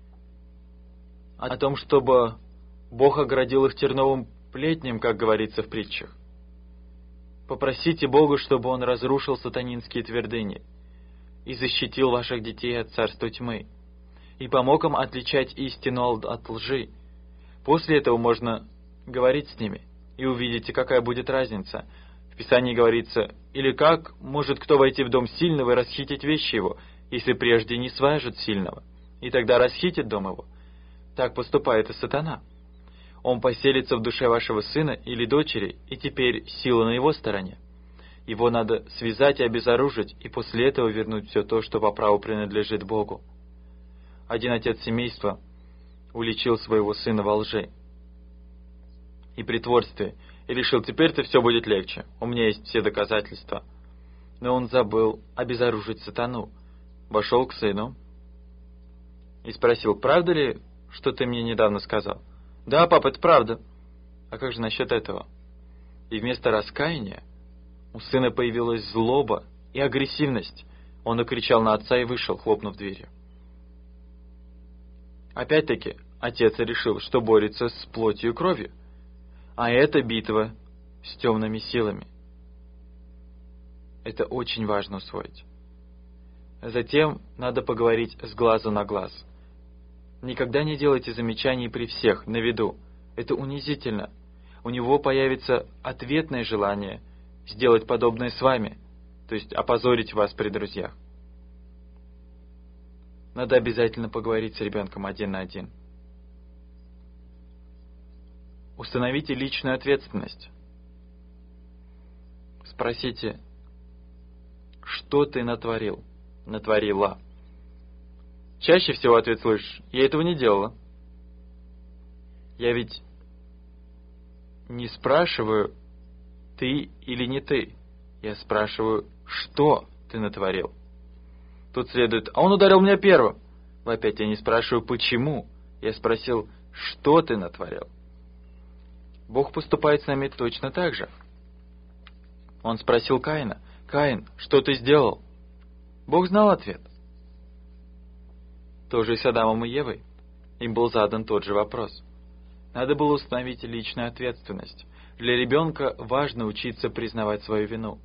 о том, чтобы Бог оградил их терновым плетнем, как говорится в притчах. Попросите Бога, чтобы Он разрушил сатанинские твердыни и защитил ваших детей от царства тьмы, и помог им отличать истину от лжи. После этого можно говорить с ними, и увидите, какая будет разница. В Писании говорится: или как может кто войти в дом сильного и расхитить вещи его, если прежде не свяжет сильного, и тогда расхитит дом его? Так поступает и сатана. Он поселится в душе вашего сына или дочери, и теперь сила на его стороне. Его надо связать и обезоружить, и после этого вернуть все то, что по праву принадлежит Богу. Один отец семейства уличил своего сына во лжи и притворстве, и решил: теперь-то все будет легче, у меня есть все доказательства. Но он забыл обезоружить сатану. Вошел к сыну и спросил: правда ли, что ты мне недавно сказал? Да, папа, это правда. А как же насчет этого? И вместо раскаяния у сына появилась злоба и агрессивность. Он накричал на отца и вышел, хлопнув дверью. Опять-таки, отец решил, что борется с плотью и кровью. А это битва с темными силами. Это очень важно усвоить. Затем надо поговорить с глазу на глаз. Никогда не делайте замечаний при всех, на виду. Это унизительно. У него появится ответное желание сделать подобное с вами, то есть опозорить вас при друзьях. Надо обязательно поговорить с ребенком один на один. Установите личную ответственность. Спросите, что ты натворил, натворила. Чаще всего ответ слышишь: я этого не делала. Я ведь не спрашиваю, ты или не ты. Я спрашиваю, что ты натворил. Тут следует: а он ударил меня первым. Опять я не спрашиваю, почему. Я спросил, что ты натворил. Бог поступает с нами точно так же. Он спросил Каина: Каин, что ты сделал? Бог знал ответ. Тоже и с Адамом и Евой. Им был задан тот же вопрос. Надо было установить личную ответственность. Для ребенка важно учиться признавать свою вину.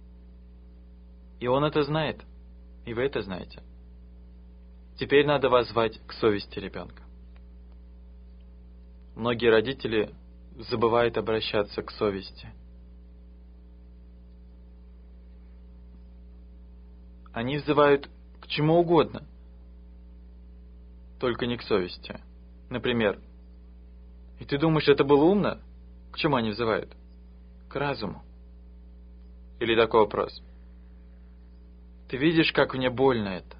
И он это знает. И вы это знаете. Теперь надо воззвать к совести ребенка. Многие родители забывают обращаться к совести. Они взывают к чему угодно, только не к совести. Например, и ты думаешь, это было умно? К чему они взывают? К разуму. Или такой вопрос: ты видишь, как мне больно это?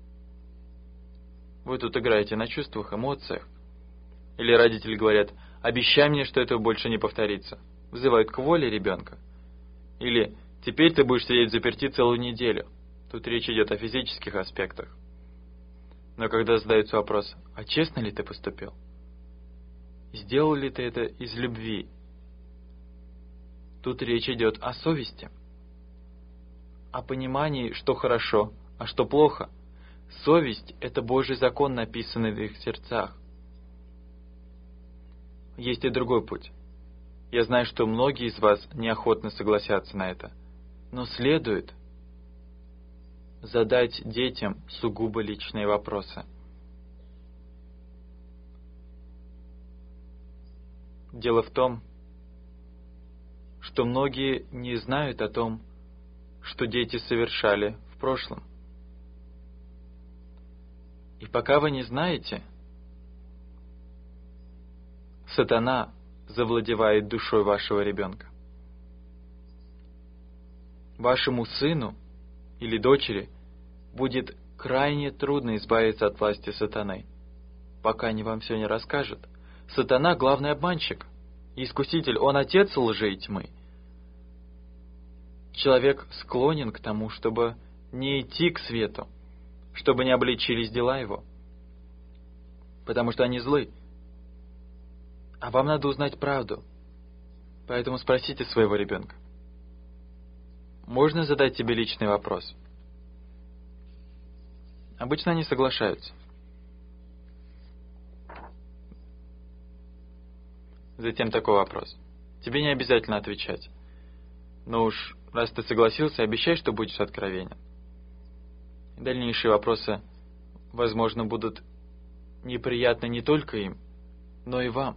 Вы тут играете на чувствах, эмоциях. Или родители говорят: обещай мне, что этого больше не повторится. Взывают к воле ребенка. Или теперь ты будешь сидеть взаперти целую неделю. Тут речь идет о физических аспектах. Но когда задается вопрос: а честно ли ты поступил? Сделал ли ты это из любви? Тут речь идет о совести. О понимании, что хорошо, а что плохо. Совесть — это Божий закон, написанный в их сердцах. Есть и другой путь. Я знаю, что многие из вас неохотно согласятся на это. Но следует задать детям сугубо личные вопросы. Дело в том, что многие не знают о том, что дети совершали в прошлом. И пока вы не знаете, сатана завладевает душой вашего ребенка. Вашему сыну или дочери будет крайне трудно избавиться от власти сатаны, пока они вам все не расскажут. Сатана — главный обманщик, искуситель, он отец лжи и тьмы. Человек склонен к тому, чтобы не идти к свету, чтобы не обличились дела его, потому что они злы. А вам надо узнать правду. Поэтому спросите своего ребенка: можно задать тебе личный вопрос? Обычно они соглашаются. Затем такой вопрос: тебе не обязательно отвечать. Но уж раз ты согласился, обещай, что будешь откровенен. Дальнейшие вопросы, возможно, будут неприятны не только им, но и вам.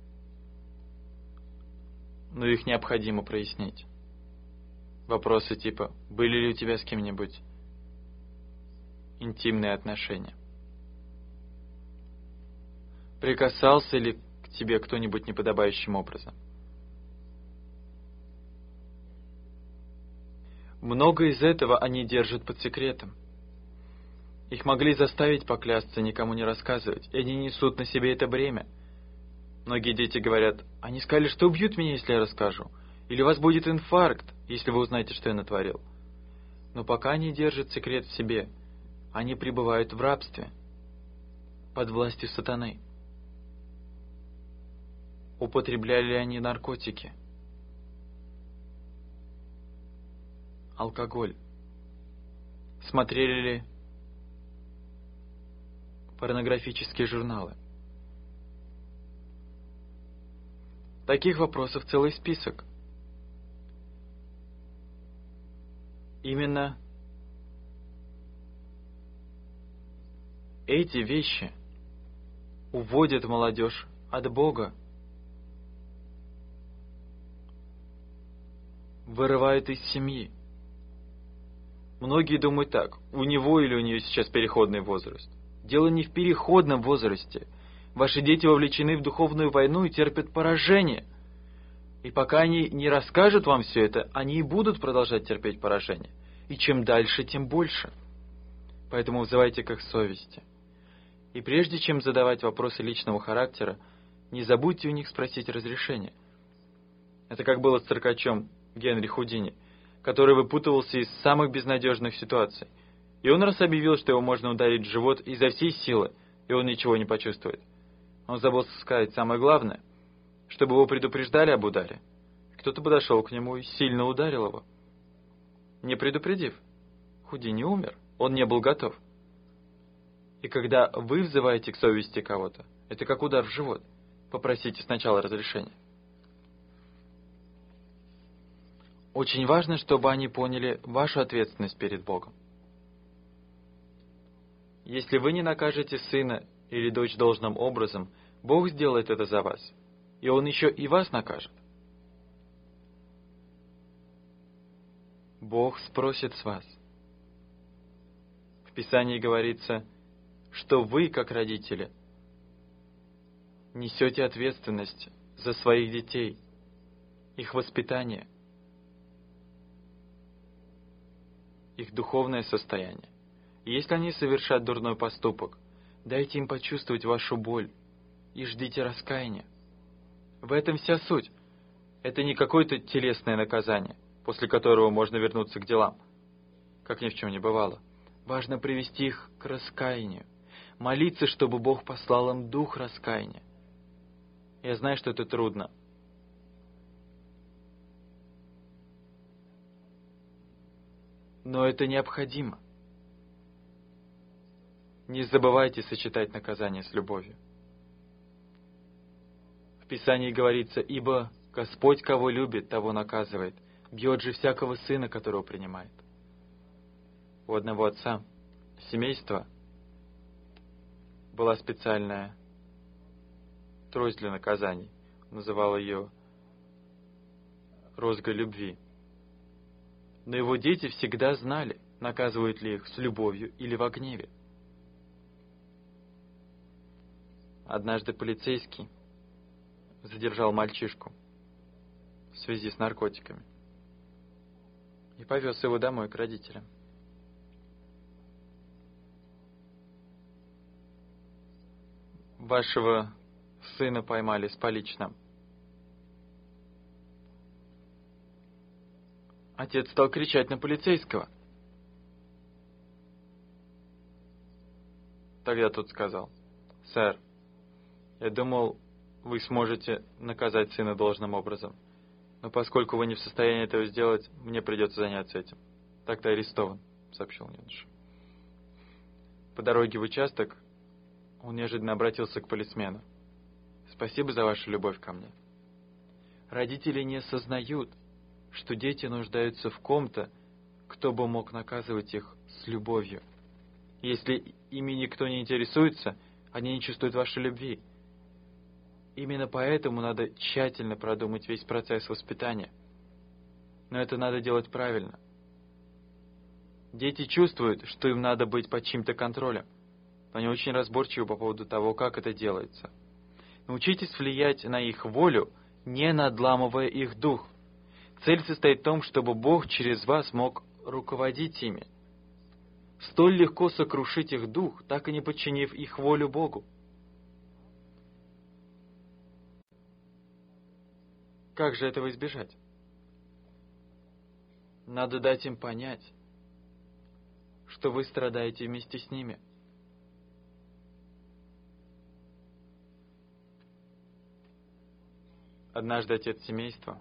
Но их необходимо прояснить. Вопросы типа: были ли у тебя с кем-нибудь интимные отношения? Прикасался ли к тебе кто-нибудь неподобающим образом? Много из этого они держат под секретом. Их могли заставить поклясться, никому не рассказывать, и они несут на себе это бремя. Многие дети говорят: они сказали, что убьют меня, если я расскажу, или у вас будет инфаркт, если вы узнаете, что я натворил. Но пока они держат секрет в себе, они пребывают в рабстве, под властью сатаны. Употребляли ли они наркотики, алкоголь? Смотрели ли порнографические журналы? Таких вопросов целый список. Именно эти вещи уводят молодежь от Бога, вырывают из семьи. Многие думают так: у него или у нее сейчас переходный возраст. Дело не в переходном возрасте. Ваши дети вовлечены в духовную войну и терпят поражение. И пока они не расскажут вам все это, они и будут продолжать терпеть поражение. И чем дальше, тем больше. Поэтому взывайте к их совести. И прежде чем задавать вопросы личного характера, не забудьте у них спросить разрешения. Это как было с циркачом Генри Худини, который выпутывался из самых безнадежных ситуаций. И он раз объявил, что его можно ударить в живот изо всей силы, и он ничего не почувствует. Он забыл сказать самое главное, чтобы его предупреждали об ударе. Кто-то подошел к нему и сильно ударил его. Не предупредив, Худини умер, он не был готов. И когда вы взываете к совести кого-то, это как удар в живот. Попросите сначала разрешения. Очень важно, чтобы они поняли вашу ответственность перед Богом. Если вы не накажете сына или дочь должным образом, Бог сделает это за вас, и Он еще и вас накажет. Бог спросит с вас. В Писании говорится, что вы, как родители, несете ответственность за своих детей, их воспитание, их духовное состояние. И если они совершат дурной поступок, дайте им почувствовать вашу боль и ждите раскаяния. В этом вся суть. Это не какое-то телесное наказание, после которого можно вернуться к делам, как ни в чем не бывало. Важно привести их к раскаянию, молиться, чтобы Бог послал им дух раскаяния. Я знаю, что это трудно. Но это необходимо. Не забывайте сочетать наказание с любовью. В Писании говорится: «Ибо Господь, кого любит, того наказывает, бьет же всякого сына, которого принимает». У одного отца семейства была специальная трость для наказаний. Он называл ее розгой любви. Но его дети всегда знали, наказывают ли их с любовью или во гневе. Однажды полицейский задержал мальчишку в связи с наркотиками и повез его домой к родителям. Вашего сына поймали с поличным. Отец стал кричать на полицейского. Тогда тот сказал: «Сэр, я думал, вы сможете наказать сына должным образом. Но поскольку вы не в состоянии этого сделать, мне придется заняться этим. Так ты арестован», — сообщил юноша. По дороге в участок он неожиданно обратился к полисмену. «Спасибо за вашу любовь ко мне. Родители не осознают, что дети нуждаются в ком-то, кто бы мог наказывать их с любовью. Если ими никто не интересуется, они не чувствуют вашей любви. Именно поэтому надо тщательно продумать весь процесс воспитания. Но это надо делать правильно. Дети чувствуют, что им надо быть под чьим-то контролем, но они очень разборчивы по поводу того, как это делается. Научитесь влиять на их волю, не надламывая их дух. Цель состоит в том, чтобы Бог через вас мог руководить ими. Столь легко сокрушить их дух, так и не подчинив их волю Богу. Как же этого избежать? Надо дать им понять, что вы страдаете вместе с ними. Однажды отец семейства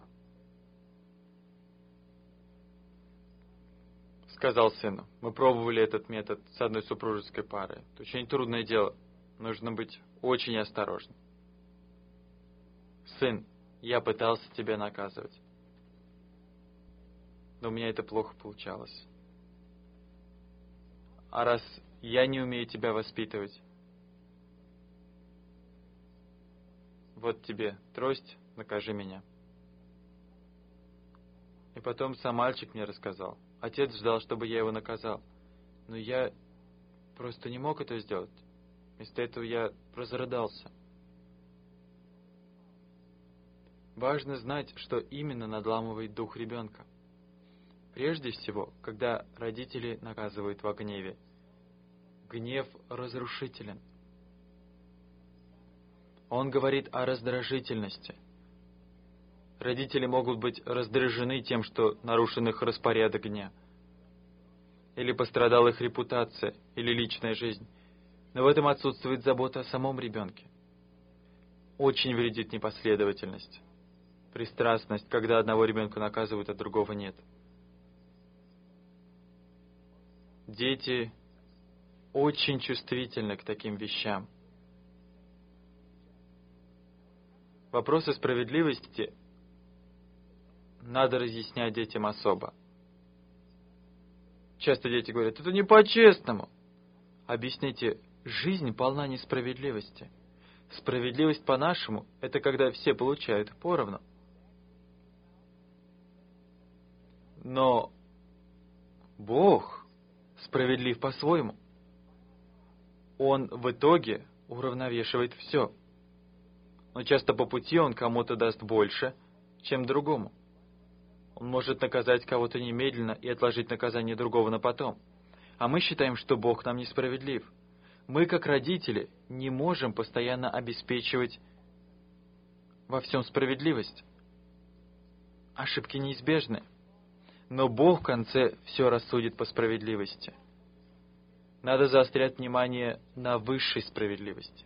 сказал сыну: «Мы пробовали этот метод с одной супружеской парой. Это очень трудное дело. Нужно быть очень осторожным. Сын, я пытался тебя наказывать. Но у меня это плохо получалось. А раз я не умею тебя воспитывать, вот тебе трость, накажи меня. И потом сам мальчик мне рассказал. Отец ждал, чтобы я его наказал. Но я просто не мог это сделать. Вместо этого я разрыдался. Важно знать, что именно надламывает дух ребенка. Прежде всего, когда родители наказывают во гневе, гнев разрушителен. Он говорит о раздражительности. Родители могут быть раздражены тем, что нарушен их распорядок дня, или пострадала их репутация, или личная жизнь. Но в этом отсутствует забота о самом ребенке. Очень вредит непоследовательность, пристрастность, когда одного ребенка наказывают, а другого нет. Дети очень чувствительны к таким вещам. Вопросы справедливости надо разъяснять детям особо. Часто дети говорят: это не по-честному. Объясните, жизнь полна несправедливости. Справедливость по-нашему — это когда все получают поровну. Но Бог справедлив по-своему. Он в итоге уравновешивает все. Но часто по пути Он кому-то даст больше, чем другому. Он может наказать кого-то немедленно и отложить наказание другого на потом. А мы считаем, что Бог нам несправедлив. Мы, как родители, не можем постоянно обеспечивать во всем справедливость. Ошибки неизбежны. Но Бог в конце все рассудит по справедливости. Надо заострять внимание на высшей справедливости.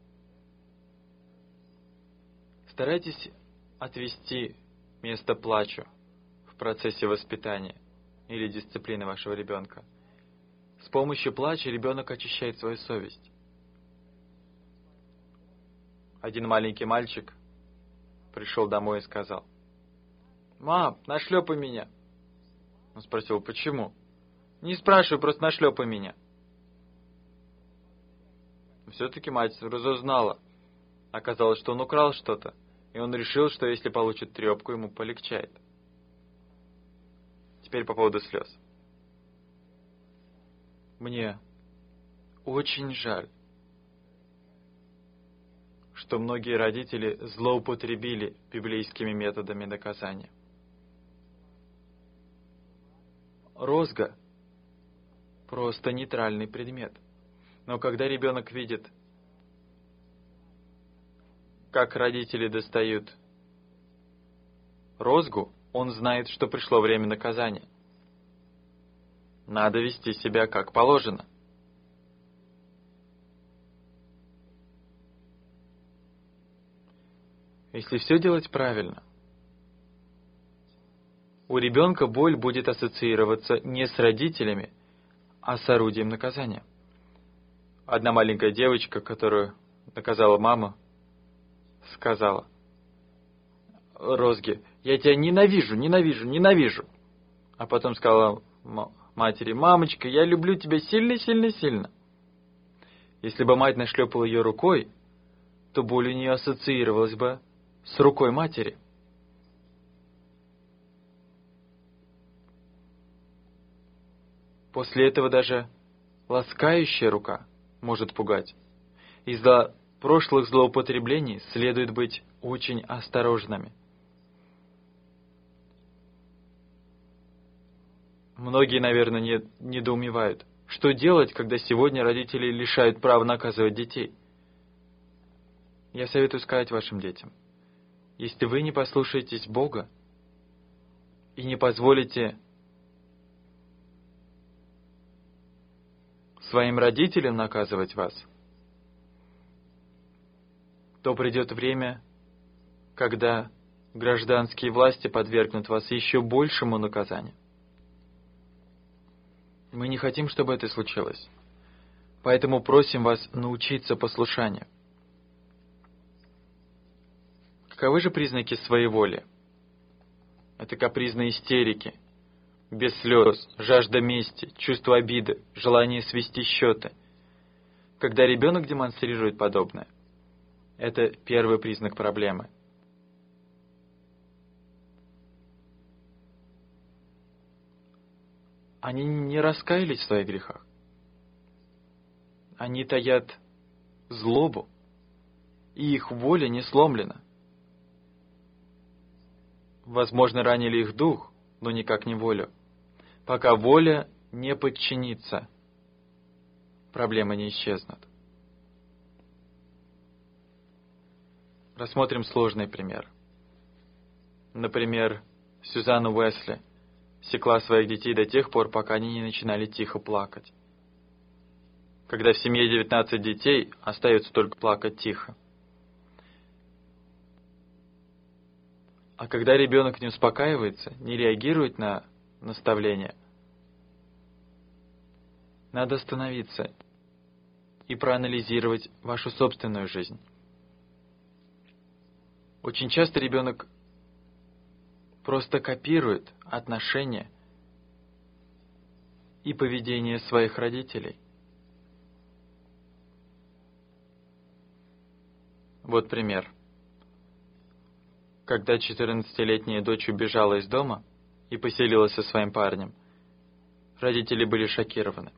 Старайтесь отвести место плачу в процессе воспитания или дисциплины вашего ребенка. С помощью плача ребенок очищает свою совесть. Один маленький мальчик пришел домой и сказал: «Мам, нашлепай меня». Он спросил: «Почему?» «Не спрашивай, просто нашлепай меня». Все-таки мать разузнала. Оказалось, что он украл что-то, и он решил, что если получит трепку, ему полегчает. Теперь по поводу слез. Мне очень жаль, что многие родители злоупотребили библейскими методами наказания. Розга — просто нейтральный предмет. Но когда ребенок видит, как родители достают розгу, он знает, что пришло время наказания. Надо вести себя как положено. Если все делать правильно, у ребенка боль будет ассоциироваться не с родителями, а с орудием наказания. Одна маленькая девочка, которую наказала мама, сказала: «Розге, я тебя ненавижу, ненавижу, ненавижу». А потом сказала матери: «Мамочка, я люблю тебя сильно, сильно, сильно». Если бы мать нашлепала ее рукой, то боль у нее ассоциировалась бы с рукой матери. После этого даже ласкающая рука может пугать. Из-за прошлых злоупотреблений следует быть очень осторожными. Многие, наверное, недоумевают, что делать, когда сегодня родители лишают права наказывать детей. Я советую сказать вашим детям: если вы не послушаетесь Бога и не позволите своим родителям наказывать вас, то придет время, когда гражданские власти подвергнут вас еще большему наказанию. Мы не хотим, чтобы это случилось. Поэтому просим вас научиться послушанию. Каковы же признаки своеволия? Это капризные истерики, без слез, жажда мести, чувство обиды, желание свести счеты. Когда ребенок демонстрирует подобное, это первый признак проблемы. Они не раскаялись в своих грехах. Они таят злобу, и их воля не сломлена. Возможно, ранили их дух, но никак не волю. Пока воля не подчинится, проблемы не исчезнут. Рассмотрим сложный пример. Например, Сюзанна Уэсли секла своих детей до тех пор, пока они не начинали тихо плакать. Когда в семье 19 детей, остается только плакать тихо. А когда ребенок не успокаивается, не реагирует на наставления, надо остановиться и проанализировать вашу собственную жизнь. Очень часто ребенок просто копирует отношения и поведение своих родителей. Вот пример. Когда 14-летняя дочь убежала из дома и поселилась со своим парнем, родители были шокированы.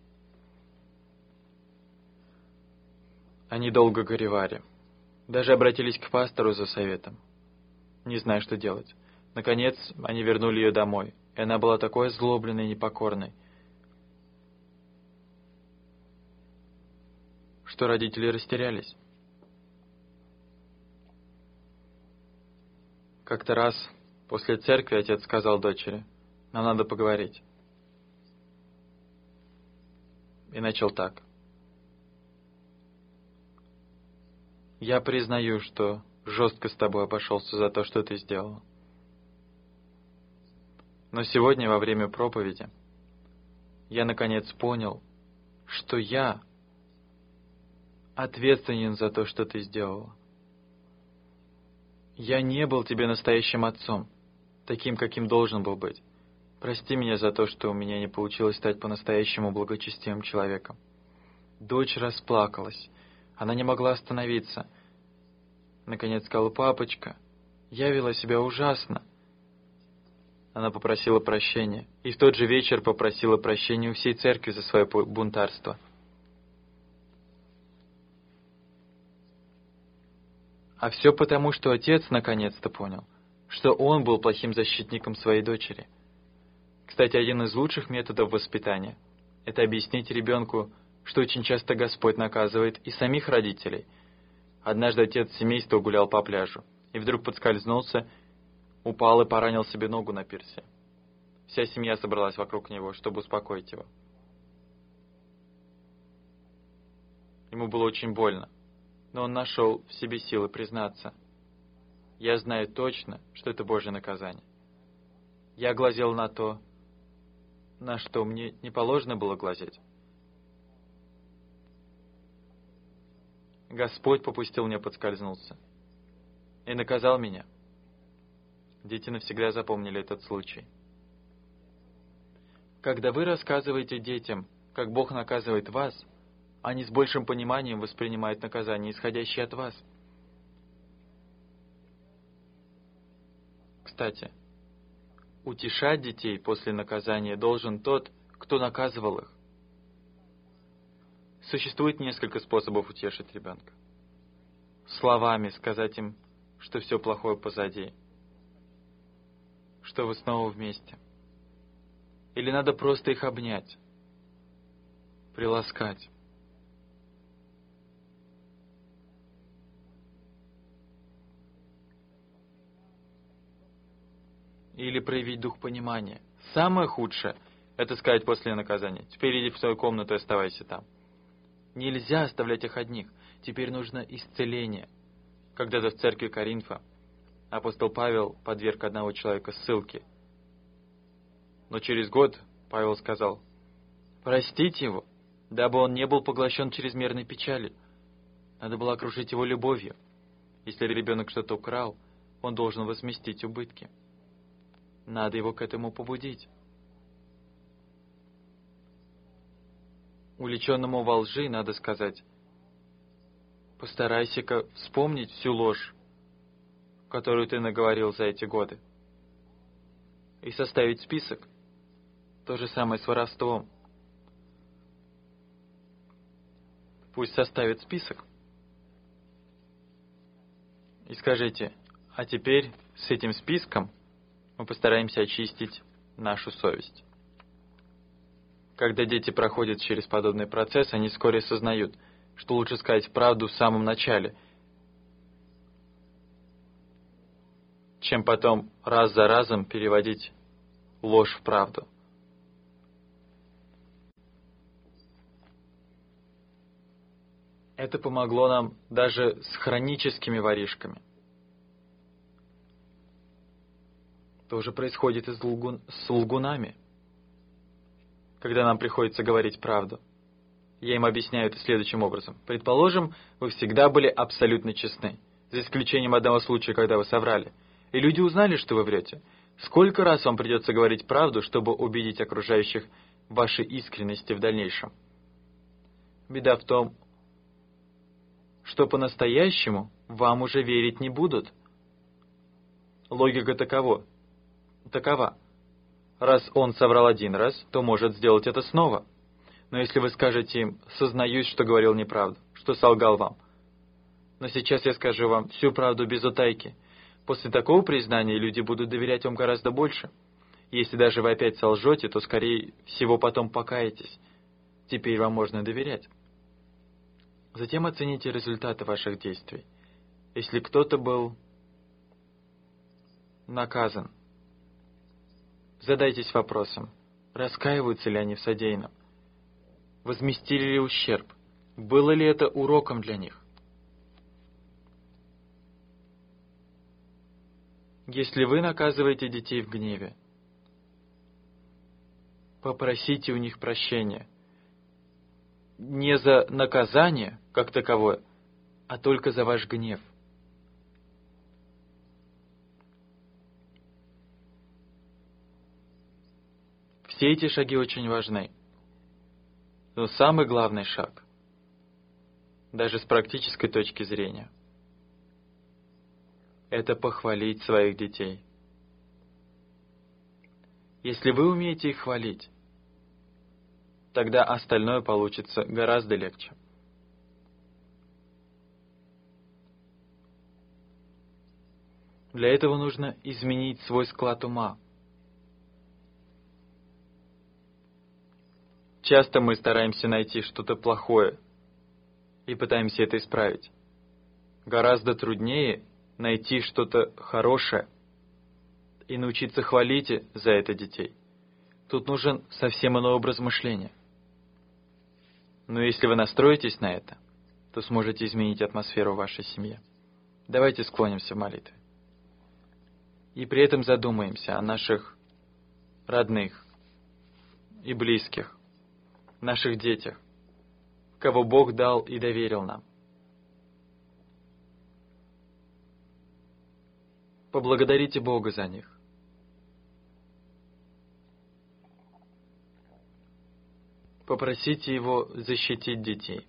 Они долго горевали. Даже обратились к пастору за советом, не зная, что делать. Наконец, они вернули ее домой, и она была такой озлобленной и непокорной, что родители растерялись. Как-то раз после церкви отец сказал дочери: «Нам надо поговорить». И начал так: «Я признаю, что жестко с тобой обошелся за то, что ты сделал. Но сегодня во время проповеди я наконец понял, что я ответственен за то, что ты сделала. Я не был тебе настоящим отцом, таким, каким должен был быть. Прости меня за то, что у меня не получилось стать по-настоящему благочестивым человеком». Дочь расплакалась. Она не могла остановиться. Наконец сказала: «Папочка, я вела себя ужасно». Она попросила прощения, и в тот же вечер попросила прощения у всей церкви за свое бунтарство. А все потому, что отец наконец-то понял, что он был плохим защитником своей дочери. Кстати, один из лучших методов воспитания – это объяснить ребенку, что очень часто Господь наказывает и самих родителей. Однажды отец семейства гулял по пляжу, и вдруг подскользнулся, упал и поранил себе ногу на пирсе. Вся семья собралась вокруг него, чтобы успокоить его. Ему было очень больно, но он нашел в себе силы признаться: «Я знаю точно, что это Божье наказание. Я глазел на то, на что мне не положено было глазеть. Господь попустил мне подскользнуться и наказал меня». Дети навсегда запомнили этот случай. Когда вы рассказываете детям, как Бог наказывает вас, они с большим пониманием воспринимают наказание, исходящее от вас. Кстати, утешать детей после наказания должен тот, кто наказывал их. Существует несколько способов утешить ребенка. Словами сказать им, что все плохое позади, что вы снова вместе. Или надо просто их обнять, приласкать. Или проявить дух понимания. Самое худшее – это сказать после наказания: «Теперь иди в свою комнату и оставайся там». Нельзя оставлять их одних. Теперь нужно исцеление. Когда-то в церкви Коринфа апостол Павел подверг одного человека ссылке. Но через год Павел сказал: «Простите его, дабы он не был поглощен чрезмерной печалью». Надо было окружить его любовью. Если ребенок что-то украл, он должен возместить убытки. Надо его к этому побудить. Увлеченному во лжи надо сказать: постарайся-ка вспомнить всю ложь, которую ты наговорил за эти годы, и составить список. То же самое с воровством. Пусть составит список. И скажите: а теперь с этим списком мы постараемся очистить нашу совесть. Когда дети проходят через подобный процесс, они вскоре осознают, что лучше сказать правду в самом начале, чем потом раз за разом переводить ложь в правду. Это помогло нам даже с хроническими воришками. То же происходит и с лгунами. Когда нам приходится говорить правду, я им объясняю это следующим образом. Предположим, вы всегда были абсолютно честны, за исключением одного случая, когда вы соврали, и люди узнали, что вы врете. Сколько раз вам придется говорить правду, чтобы убедить окружающих в вашей искренности в дальнейшем? Беда в том, что по-настоящему вам уже верить не будут. Логика такова. Раз он соврал один раз, то может сделать это снова. Но если вы скажете им: сознаюсь, что говорил неправду, что солгал вам, но сейчас я скажу вам всю правду без утайки, после такого признания люди будут доверять вам гораздо больше. Если даже вы опять солжете, то, скорее всего, потом покаетесь. Теперь вам можно доверять. Затем оцените результаты ваших действий. Если кто-то был наказан, задайтесь вопросом: раскаиваются ли они в содеянном? Возместили ли ущерб? Было ли это уроком для них? Если вы наказываете детей в гневе, попросите у них прощения. Не за наказание, как таковое, а только за ваш гнев. Все эти шаги очень важны. Но самый главный шаг, даже с практической точки зрения, это похвалить своих детей. Если вы умеете их хвалить, тогда остальное получится гораздо легче. Для этого нужно изменить свой склад ума. Часто мы стараемся найти что-то плохое и пытаемся это исправить. Гораздо труднее найти что-то хорошее и научиться хвалить за это детей. Тут нужен совсем иной образ мышления. Но если вы настроитесь на это, то сможете изменить атмосферу в вашей семье. Давайте склонимся в молитве. И при этом задумаемся о наших родных и близких, наших детях, кого Бог дал и доверил нам. Поблагодарите Бога за них. Попросите Его защитить детей.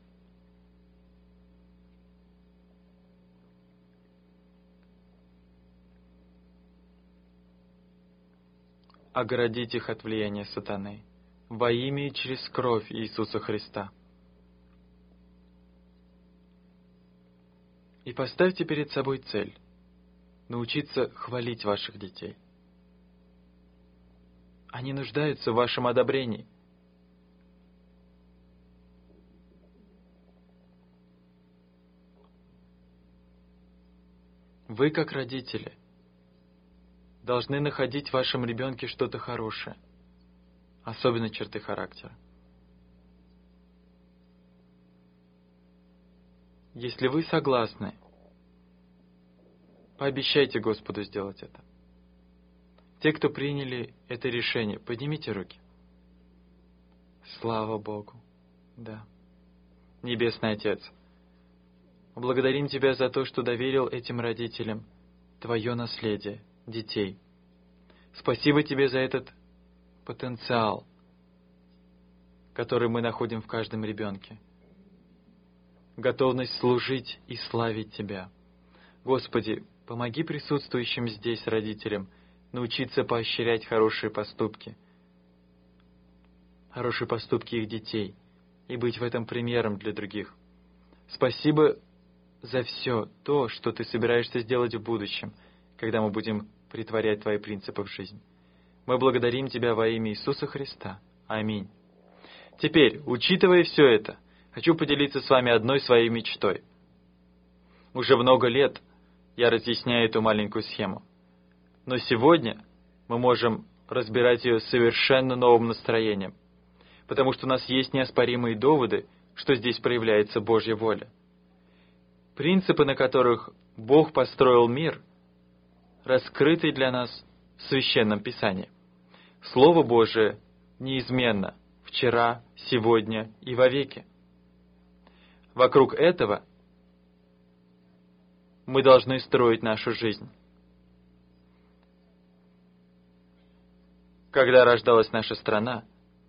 Оградить их от влияния сатаны во имя и через кровь Иисуса Христа. И поставьте перед собой цель — научиться хвалить ваших детей. Они нуждаются в вашем одобрении. Вы, как родители, должны находить в вашем ребенке что-то хорошее, особенно черты характера. Если вы согласны, пообещайте Господу сделать это. Те, кто приняли это решение, поднимите руки. Слава Богу. Да. Небесный Отец, благодарим Тебя за то, что доверил этим родителям Твое наследие, детей. Спасибо Тебе за этот потенциал, который мы находим в каждом ребенке. Готовность служить и славить Тебя. Господи, помоги присутствующим здесь родителям научиться поощрять хорошие поступки их детей, и быть в этом примером для других. Спасибо за все то, что Ты собираешься сделать в будущем, когда мы будем претворять Твои принципы в жизнь. Мы благодарим Тебя во имя Иисуса Христа. Аминь. Теперь, учитывая все это, хочу поделиться с вами одной своей мечтой. Уже много лет я разъясняю эту маленькую схему. Но сегодня мы можем разбирать ее совершенно новым настроением, потому что у нас есть неоспоримые доводы, что здесь проявляется Божья воля. Принципы, на которых Бог построил мир, раскрыты для нас в Священном Писании. Слово Божие неизменно вчера, сегодня и вовеки. Вокруг этого мы должны строить нашу жизнь. Когда рождалась наша страна,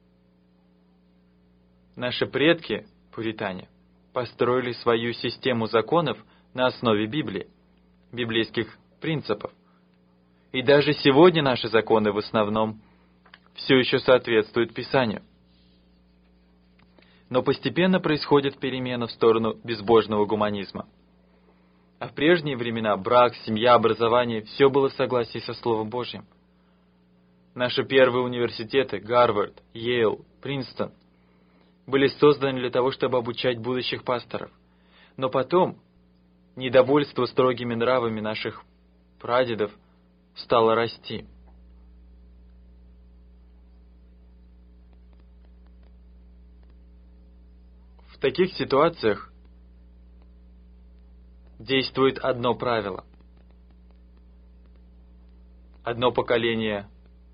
наши предки, пуритане, построили свою систему законов на основе Библии, библейских принципов. И даже сегодня наши законы в основном все еще соответствуют Писанию. Но постепенно происходит перемена в сторону безбожного гуманизма. А в прежние времена брак, семья, образование – все было в согласии со Словом Божьим. Наши первые университеты – Гарвард, Йейл, Принстон – были созданы для того, чтобы обучать будущих пасторов. Но потом недовольство строгими нравами наших прадедов стало расти. В таких ситуациях действует одно правило. Одно поколение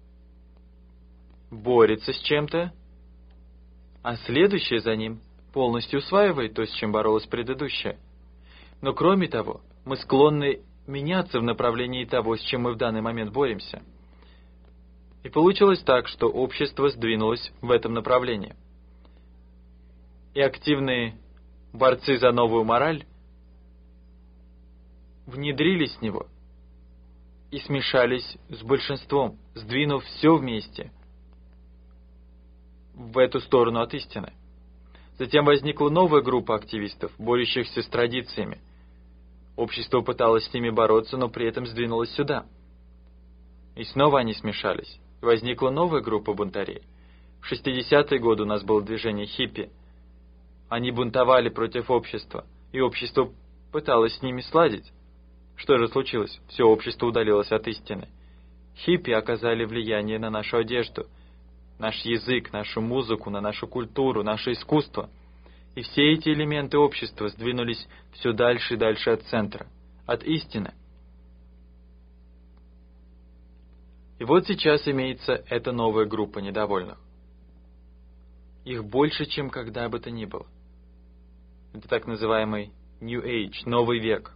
борется с чем-то, а следующее за ним полностью усваивает то, с чем боролось предыдущее. Но кроме того, мы склонны меняться в направлении того, с чем мы в данный момент боремся. И получилось так, что общество сдвинулось в этом направлении. И активные борцы за новую мораль внедрились в него и смешались с большинством, сдвинув все вместе в эту сторону от истины. Затем возникла новая группа активистов, борющихся с традициями. Общество пыталось с ними бороться, но при этом сдвинулось сюда. И снова они смешались. Возникла новая группа бунтарей. В 60-е годы у нас было движение хиппи. Они бунтовали против общества, и общество пыталось с ними сладить. Что же случилось? Все общество удалилось от истины. Хиппи оказали влияние на нашу одежду, наш язык, нашу музыку, на нашу культуру, наше искусство. И все эти элементы общества сдвинулись все дальше и дальше от центра, от истины. И вот сейчас имеется эта новая группа недовольных. Их больше, чем когда бы то ни было. Это так называемый New Age, новый век.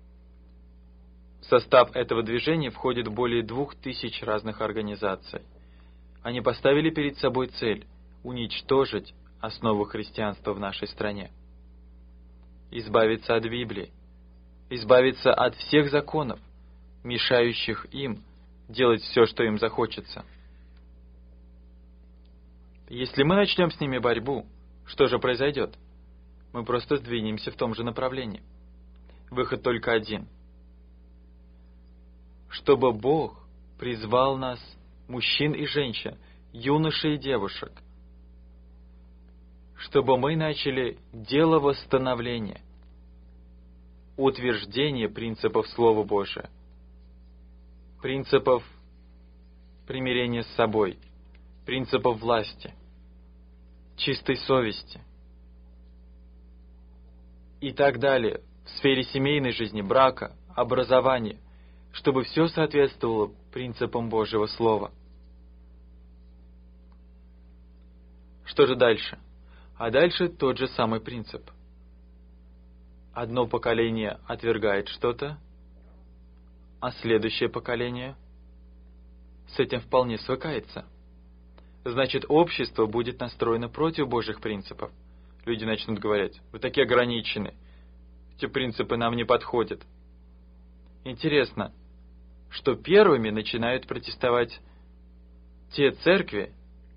В состав этого движения входит более 2000 разных организаций. Они поставили перед собой цель уничтожить основу христианства в нашей стране. Избавиться от Библии, избавиться от всех законов, мешающих им делать все, что им захочется. Если мы начнем с ними борьбу, что же произойдет? Мы просто сдвинемся в том же направлении. Выход только один. Чтобы Бог призвал нас, мужчин и женщин, юношей и девушек, чтобы мы начали дело восстановления, утверждения принципов Слова Божия, принципов примирения с собой, принципов власти, чистой совести и так далее в сфере семейной жизни, брака, образования, чтобы все соответствовало принципам Божьего Слова. Что же дальше? А дальше тот же самый принцип. Одно поколение отвергает что-то, а следующее поколение с этим вполне свыкается. Значит, общество будет настроено против Божьих принципов. Люди начнут говорить: вы такие ограничены, эти принципы нам не подходят. Интересно, что первыми начинают протестовать те церкви,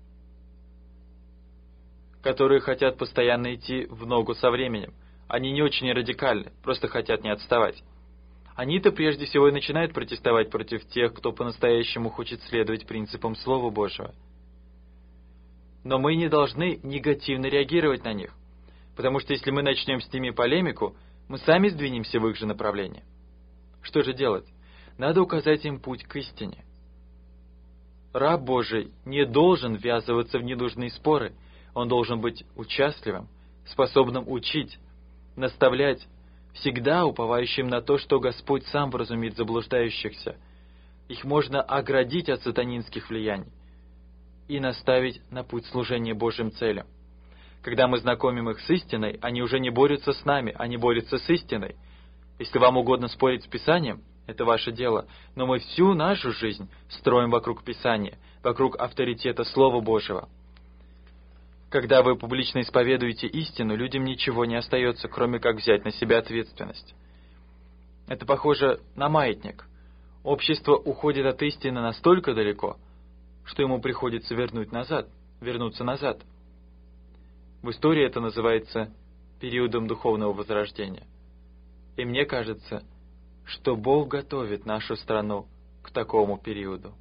которые хотят постоянно идти в ногу со временем. Они не очень радикальны, просто хотят не отставать. Они-то прежде всего и начинают протестовать против тех, кто по-настоящему хочет следовать принципам Слова Божьего. Но мы не должны негативно реагировать на них, потому что если мы начнем с ними полемику, мы сами сдвинемся в их же направлении. Что же делать? Надо указать им путь к истине. Раб Божий не должен ввязываться в ненужные споры, он должен быть участливым, способным учить, наставлять, всегда уповающим на то, что Господь сам вразумит заблуждающихся. Их можно оградить от сатанинских влияний и наставить на путь служения Божьим целям. Когда мы знакомим их с истиной, они уже не борются с нами, они борются с истиной. Если вам угодно спорить с Писанием, это ваше дело, но мы всю нашу жизнь строим вокруг Писания, вокруг авторитета Слова Божьего. Когда вы публично исповедуете истину, людям ничего не остается, кроме как взять на себя ответственность. Это похоже на маятник. Общество уходит от истины настолько далеко, что ему приходится вернуться назад. В истории это называется периодом духовного возрождения. И мне кажется, что Бог готовит нашу страну к такому периоду.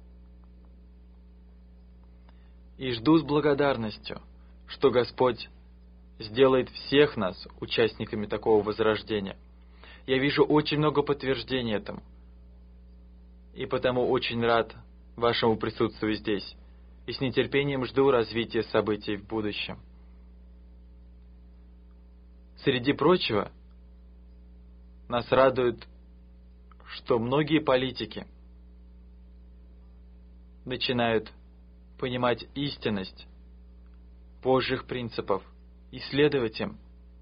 И жду с благодарностью, что Господь сделает всех нас участниками такого возрождения. Я вижу очень много подтверждений этому. И потому очень рад вашему присутствию здесь. И с нетерпением жду развития событий в будущем. Среди прочего, нас радует, что многие политики начинают понимать истинность Божьих принципов и следовать им.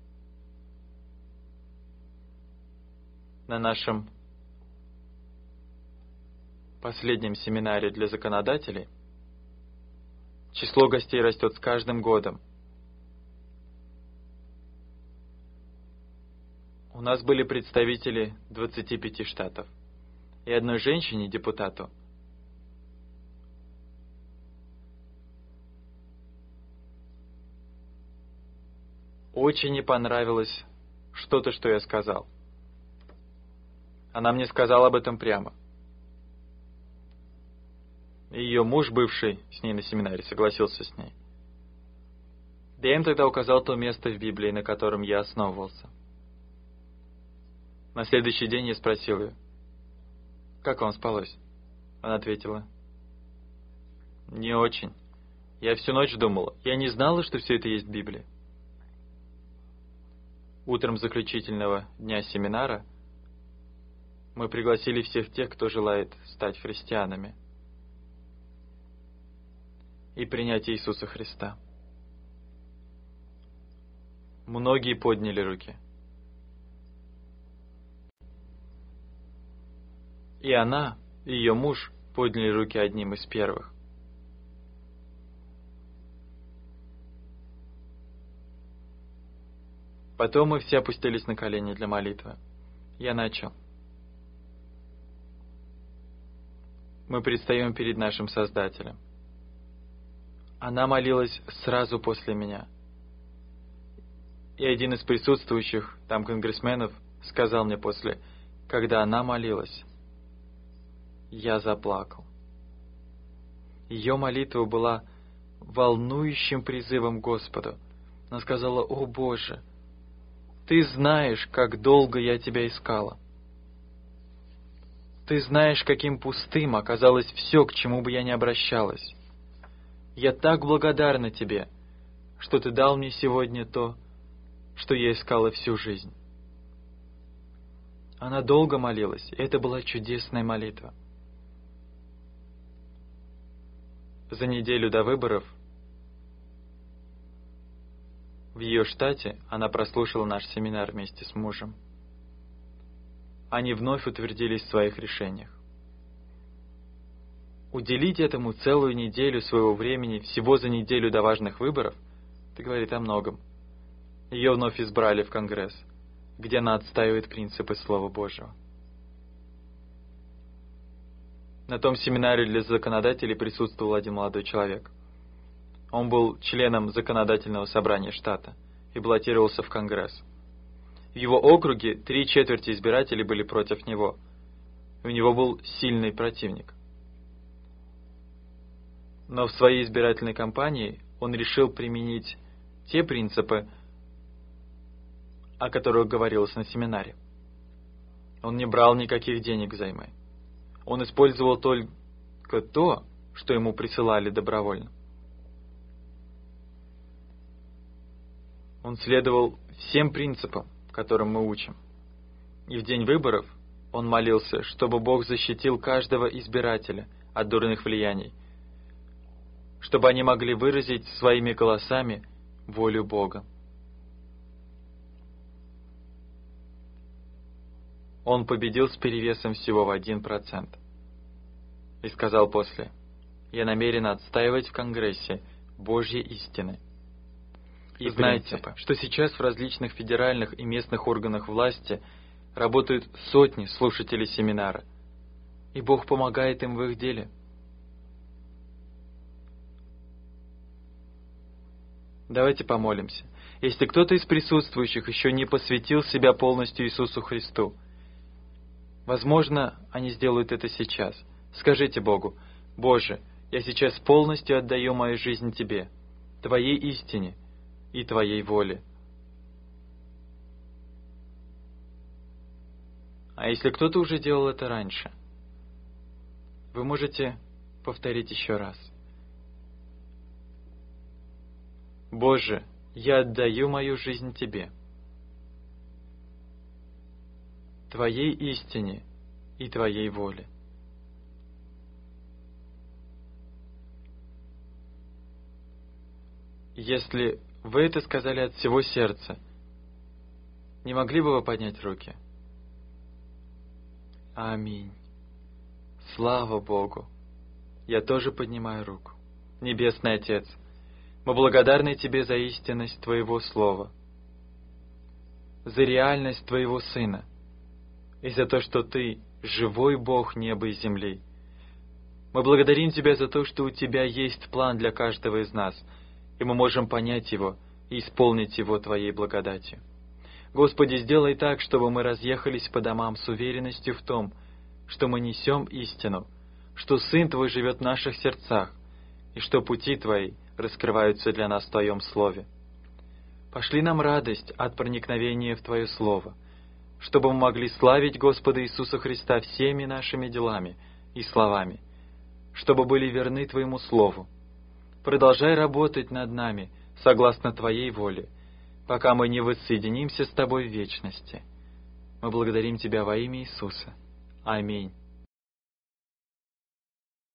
На нашем последнем семинаре для законодателей число гостей растет с каждым годом. У нас были представители 25 штатов и одной женщине, депутату, очень не понравилось что-то, что я сказал. Она мне сказала об этом прямо. Ее муж, бывший с ней на семинаре, согласился с ней. Я им тогда указал то место в Библии, на котором я основывался. На следующий день я спросил ее: «Как вам спалось?» Она ответила: «Не очень. Я всю ночь думала. Я не знала, что все это есть в Библии». Утром заключительного дня семинара мы пригласили всех тех, кто желает стать христианами и принять Иисуса Христа. Многие подняли руки. И она, и ее муж подняли руки одним из первых. Потом мы все опустились на колени для молитвы. Я начал. Мы предстаем перед нашим Создателем. Она молилась сразу после меня. И один из присутствующих там конгрессменов сказал мне после, когда она молилась, я заплакал. Ее молитва была волнующим призывом к Господу. Она сказала: «О Боже, Ты знаешь, как долго я Тебя искала. Ты знаешь, каким пустым оказалось все, к чему бы я ни обращалась. Я так благодарна Тебе, что Ты дал мне сегодня то, что я искала всю жизнь». Она долго молилась, и это была чудесная молитва. За неделю до выборов в ее штате она прослушала наш семинар вместе с мужем. они вновь утвердились в своих решениях. Уделить этому целую неделю своего времени всего за неделю до важных выборов — это говорит о многом. Ее вновь избрали в Конгресс, где она отстаивает принципы Слова Божьего. На том семинаре для законодателей присутствовал один молодой человек. Он был членом законодательного собрания штата и баллотировался в Конгресс. В его округе 3/4 избирателей были против него. У него был сильный противник. Но в своей избирательной кампании он решил применить те принципы, о которых говорилось на семинаре. Он не брал никаких денег взаймы. Он использовал только то, что ему присылали добровольно. Он следовал всем принципам, которым мы учим. И в день выборов он молился, чтобы Бог защитил каждого избирателя от дурных влияний, чтобы они могли выразить своими голосами волю Бога. Он победил с перевесом всего в 1%. И сказал после: «Я намерен отстаивать в Конгрессе Божьи истины». И знайте, что сейчас в различных федеральных и местных органах власти работают сотни слушателей семинара, и Бог помогает им в их деле. Давайте помолимся. Если кто-то из присутствующих еще не посвятил себя полностью Иисусу Христу, возможно, они сделают это сейчас. Скажите Богу: «Боже, я сейчас полностью отдаю мою жизнь Тебе, Твоей истине и Твоей воле». А если кто-то уже делал это раньше, вы можете повторить еще раз. «Боже, я отдаю мою жизнь Тебе, Твоей истине и Твоей воле». Если вы это сказали от всего сердца, не могли бы вы поднять руки? Аминь. Слава Богу. Я тоже поднимаю руку. Небесный Отец, мы благодарны Тебе за истинность Твоего Слова, за реальность Твоего Сына и за то, что Ты живой Бог неба и земли. Мы благодарим Тебя за то, что у Тебя есть план для каждого из нас, и мы можем понять его и исполнить его Твоей благодатью. Господи, сделай так, чтобы мы разъехались по домам с уверенностью в том, что мы несем истину, что Сын Твой живет в наших сердцах, и что пути Твои раскрываются для нас в Твоем Слове. Пошли нам радость от проникновения в Твое Слово, чтобы мы могли славить Господа Иисуса Христа всеми нашими делами и словами, чтобы были верны Твоему Слову. Продолжай работать над нами, согласно Твоей воле, пока мы не воссоединимся с Тобой в вечности. Мы благодарим Тебя во имя Иисуса. Аминь.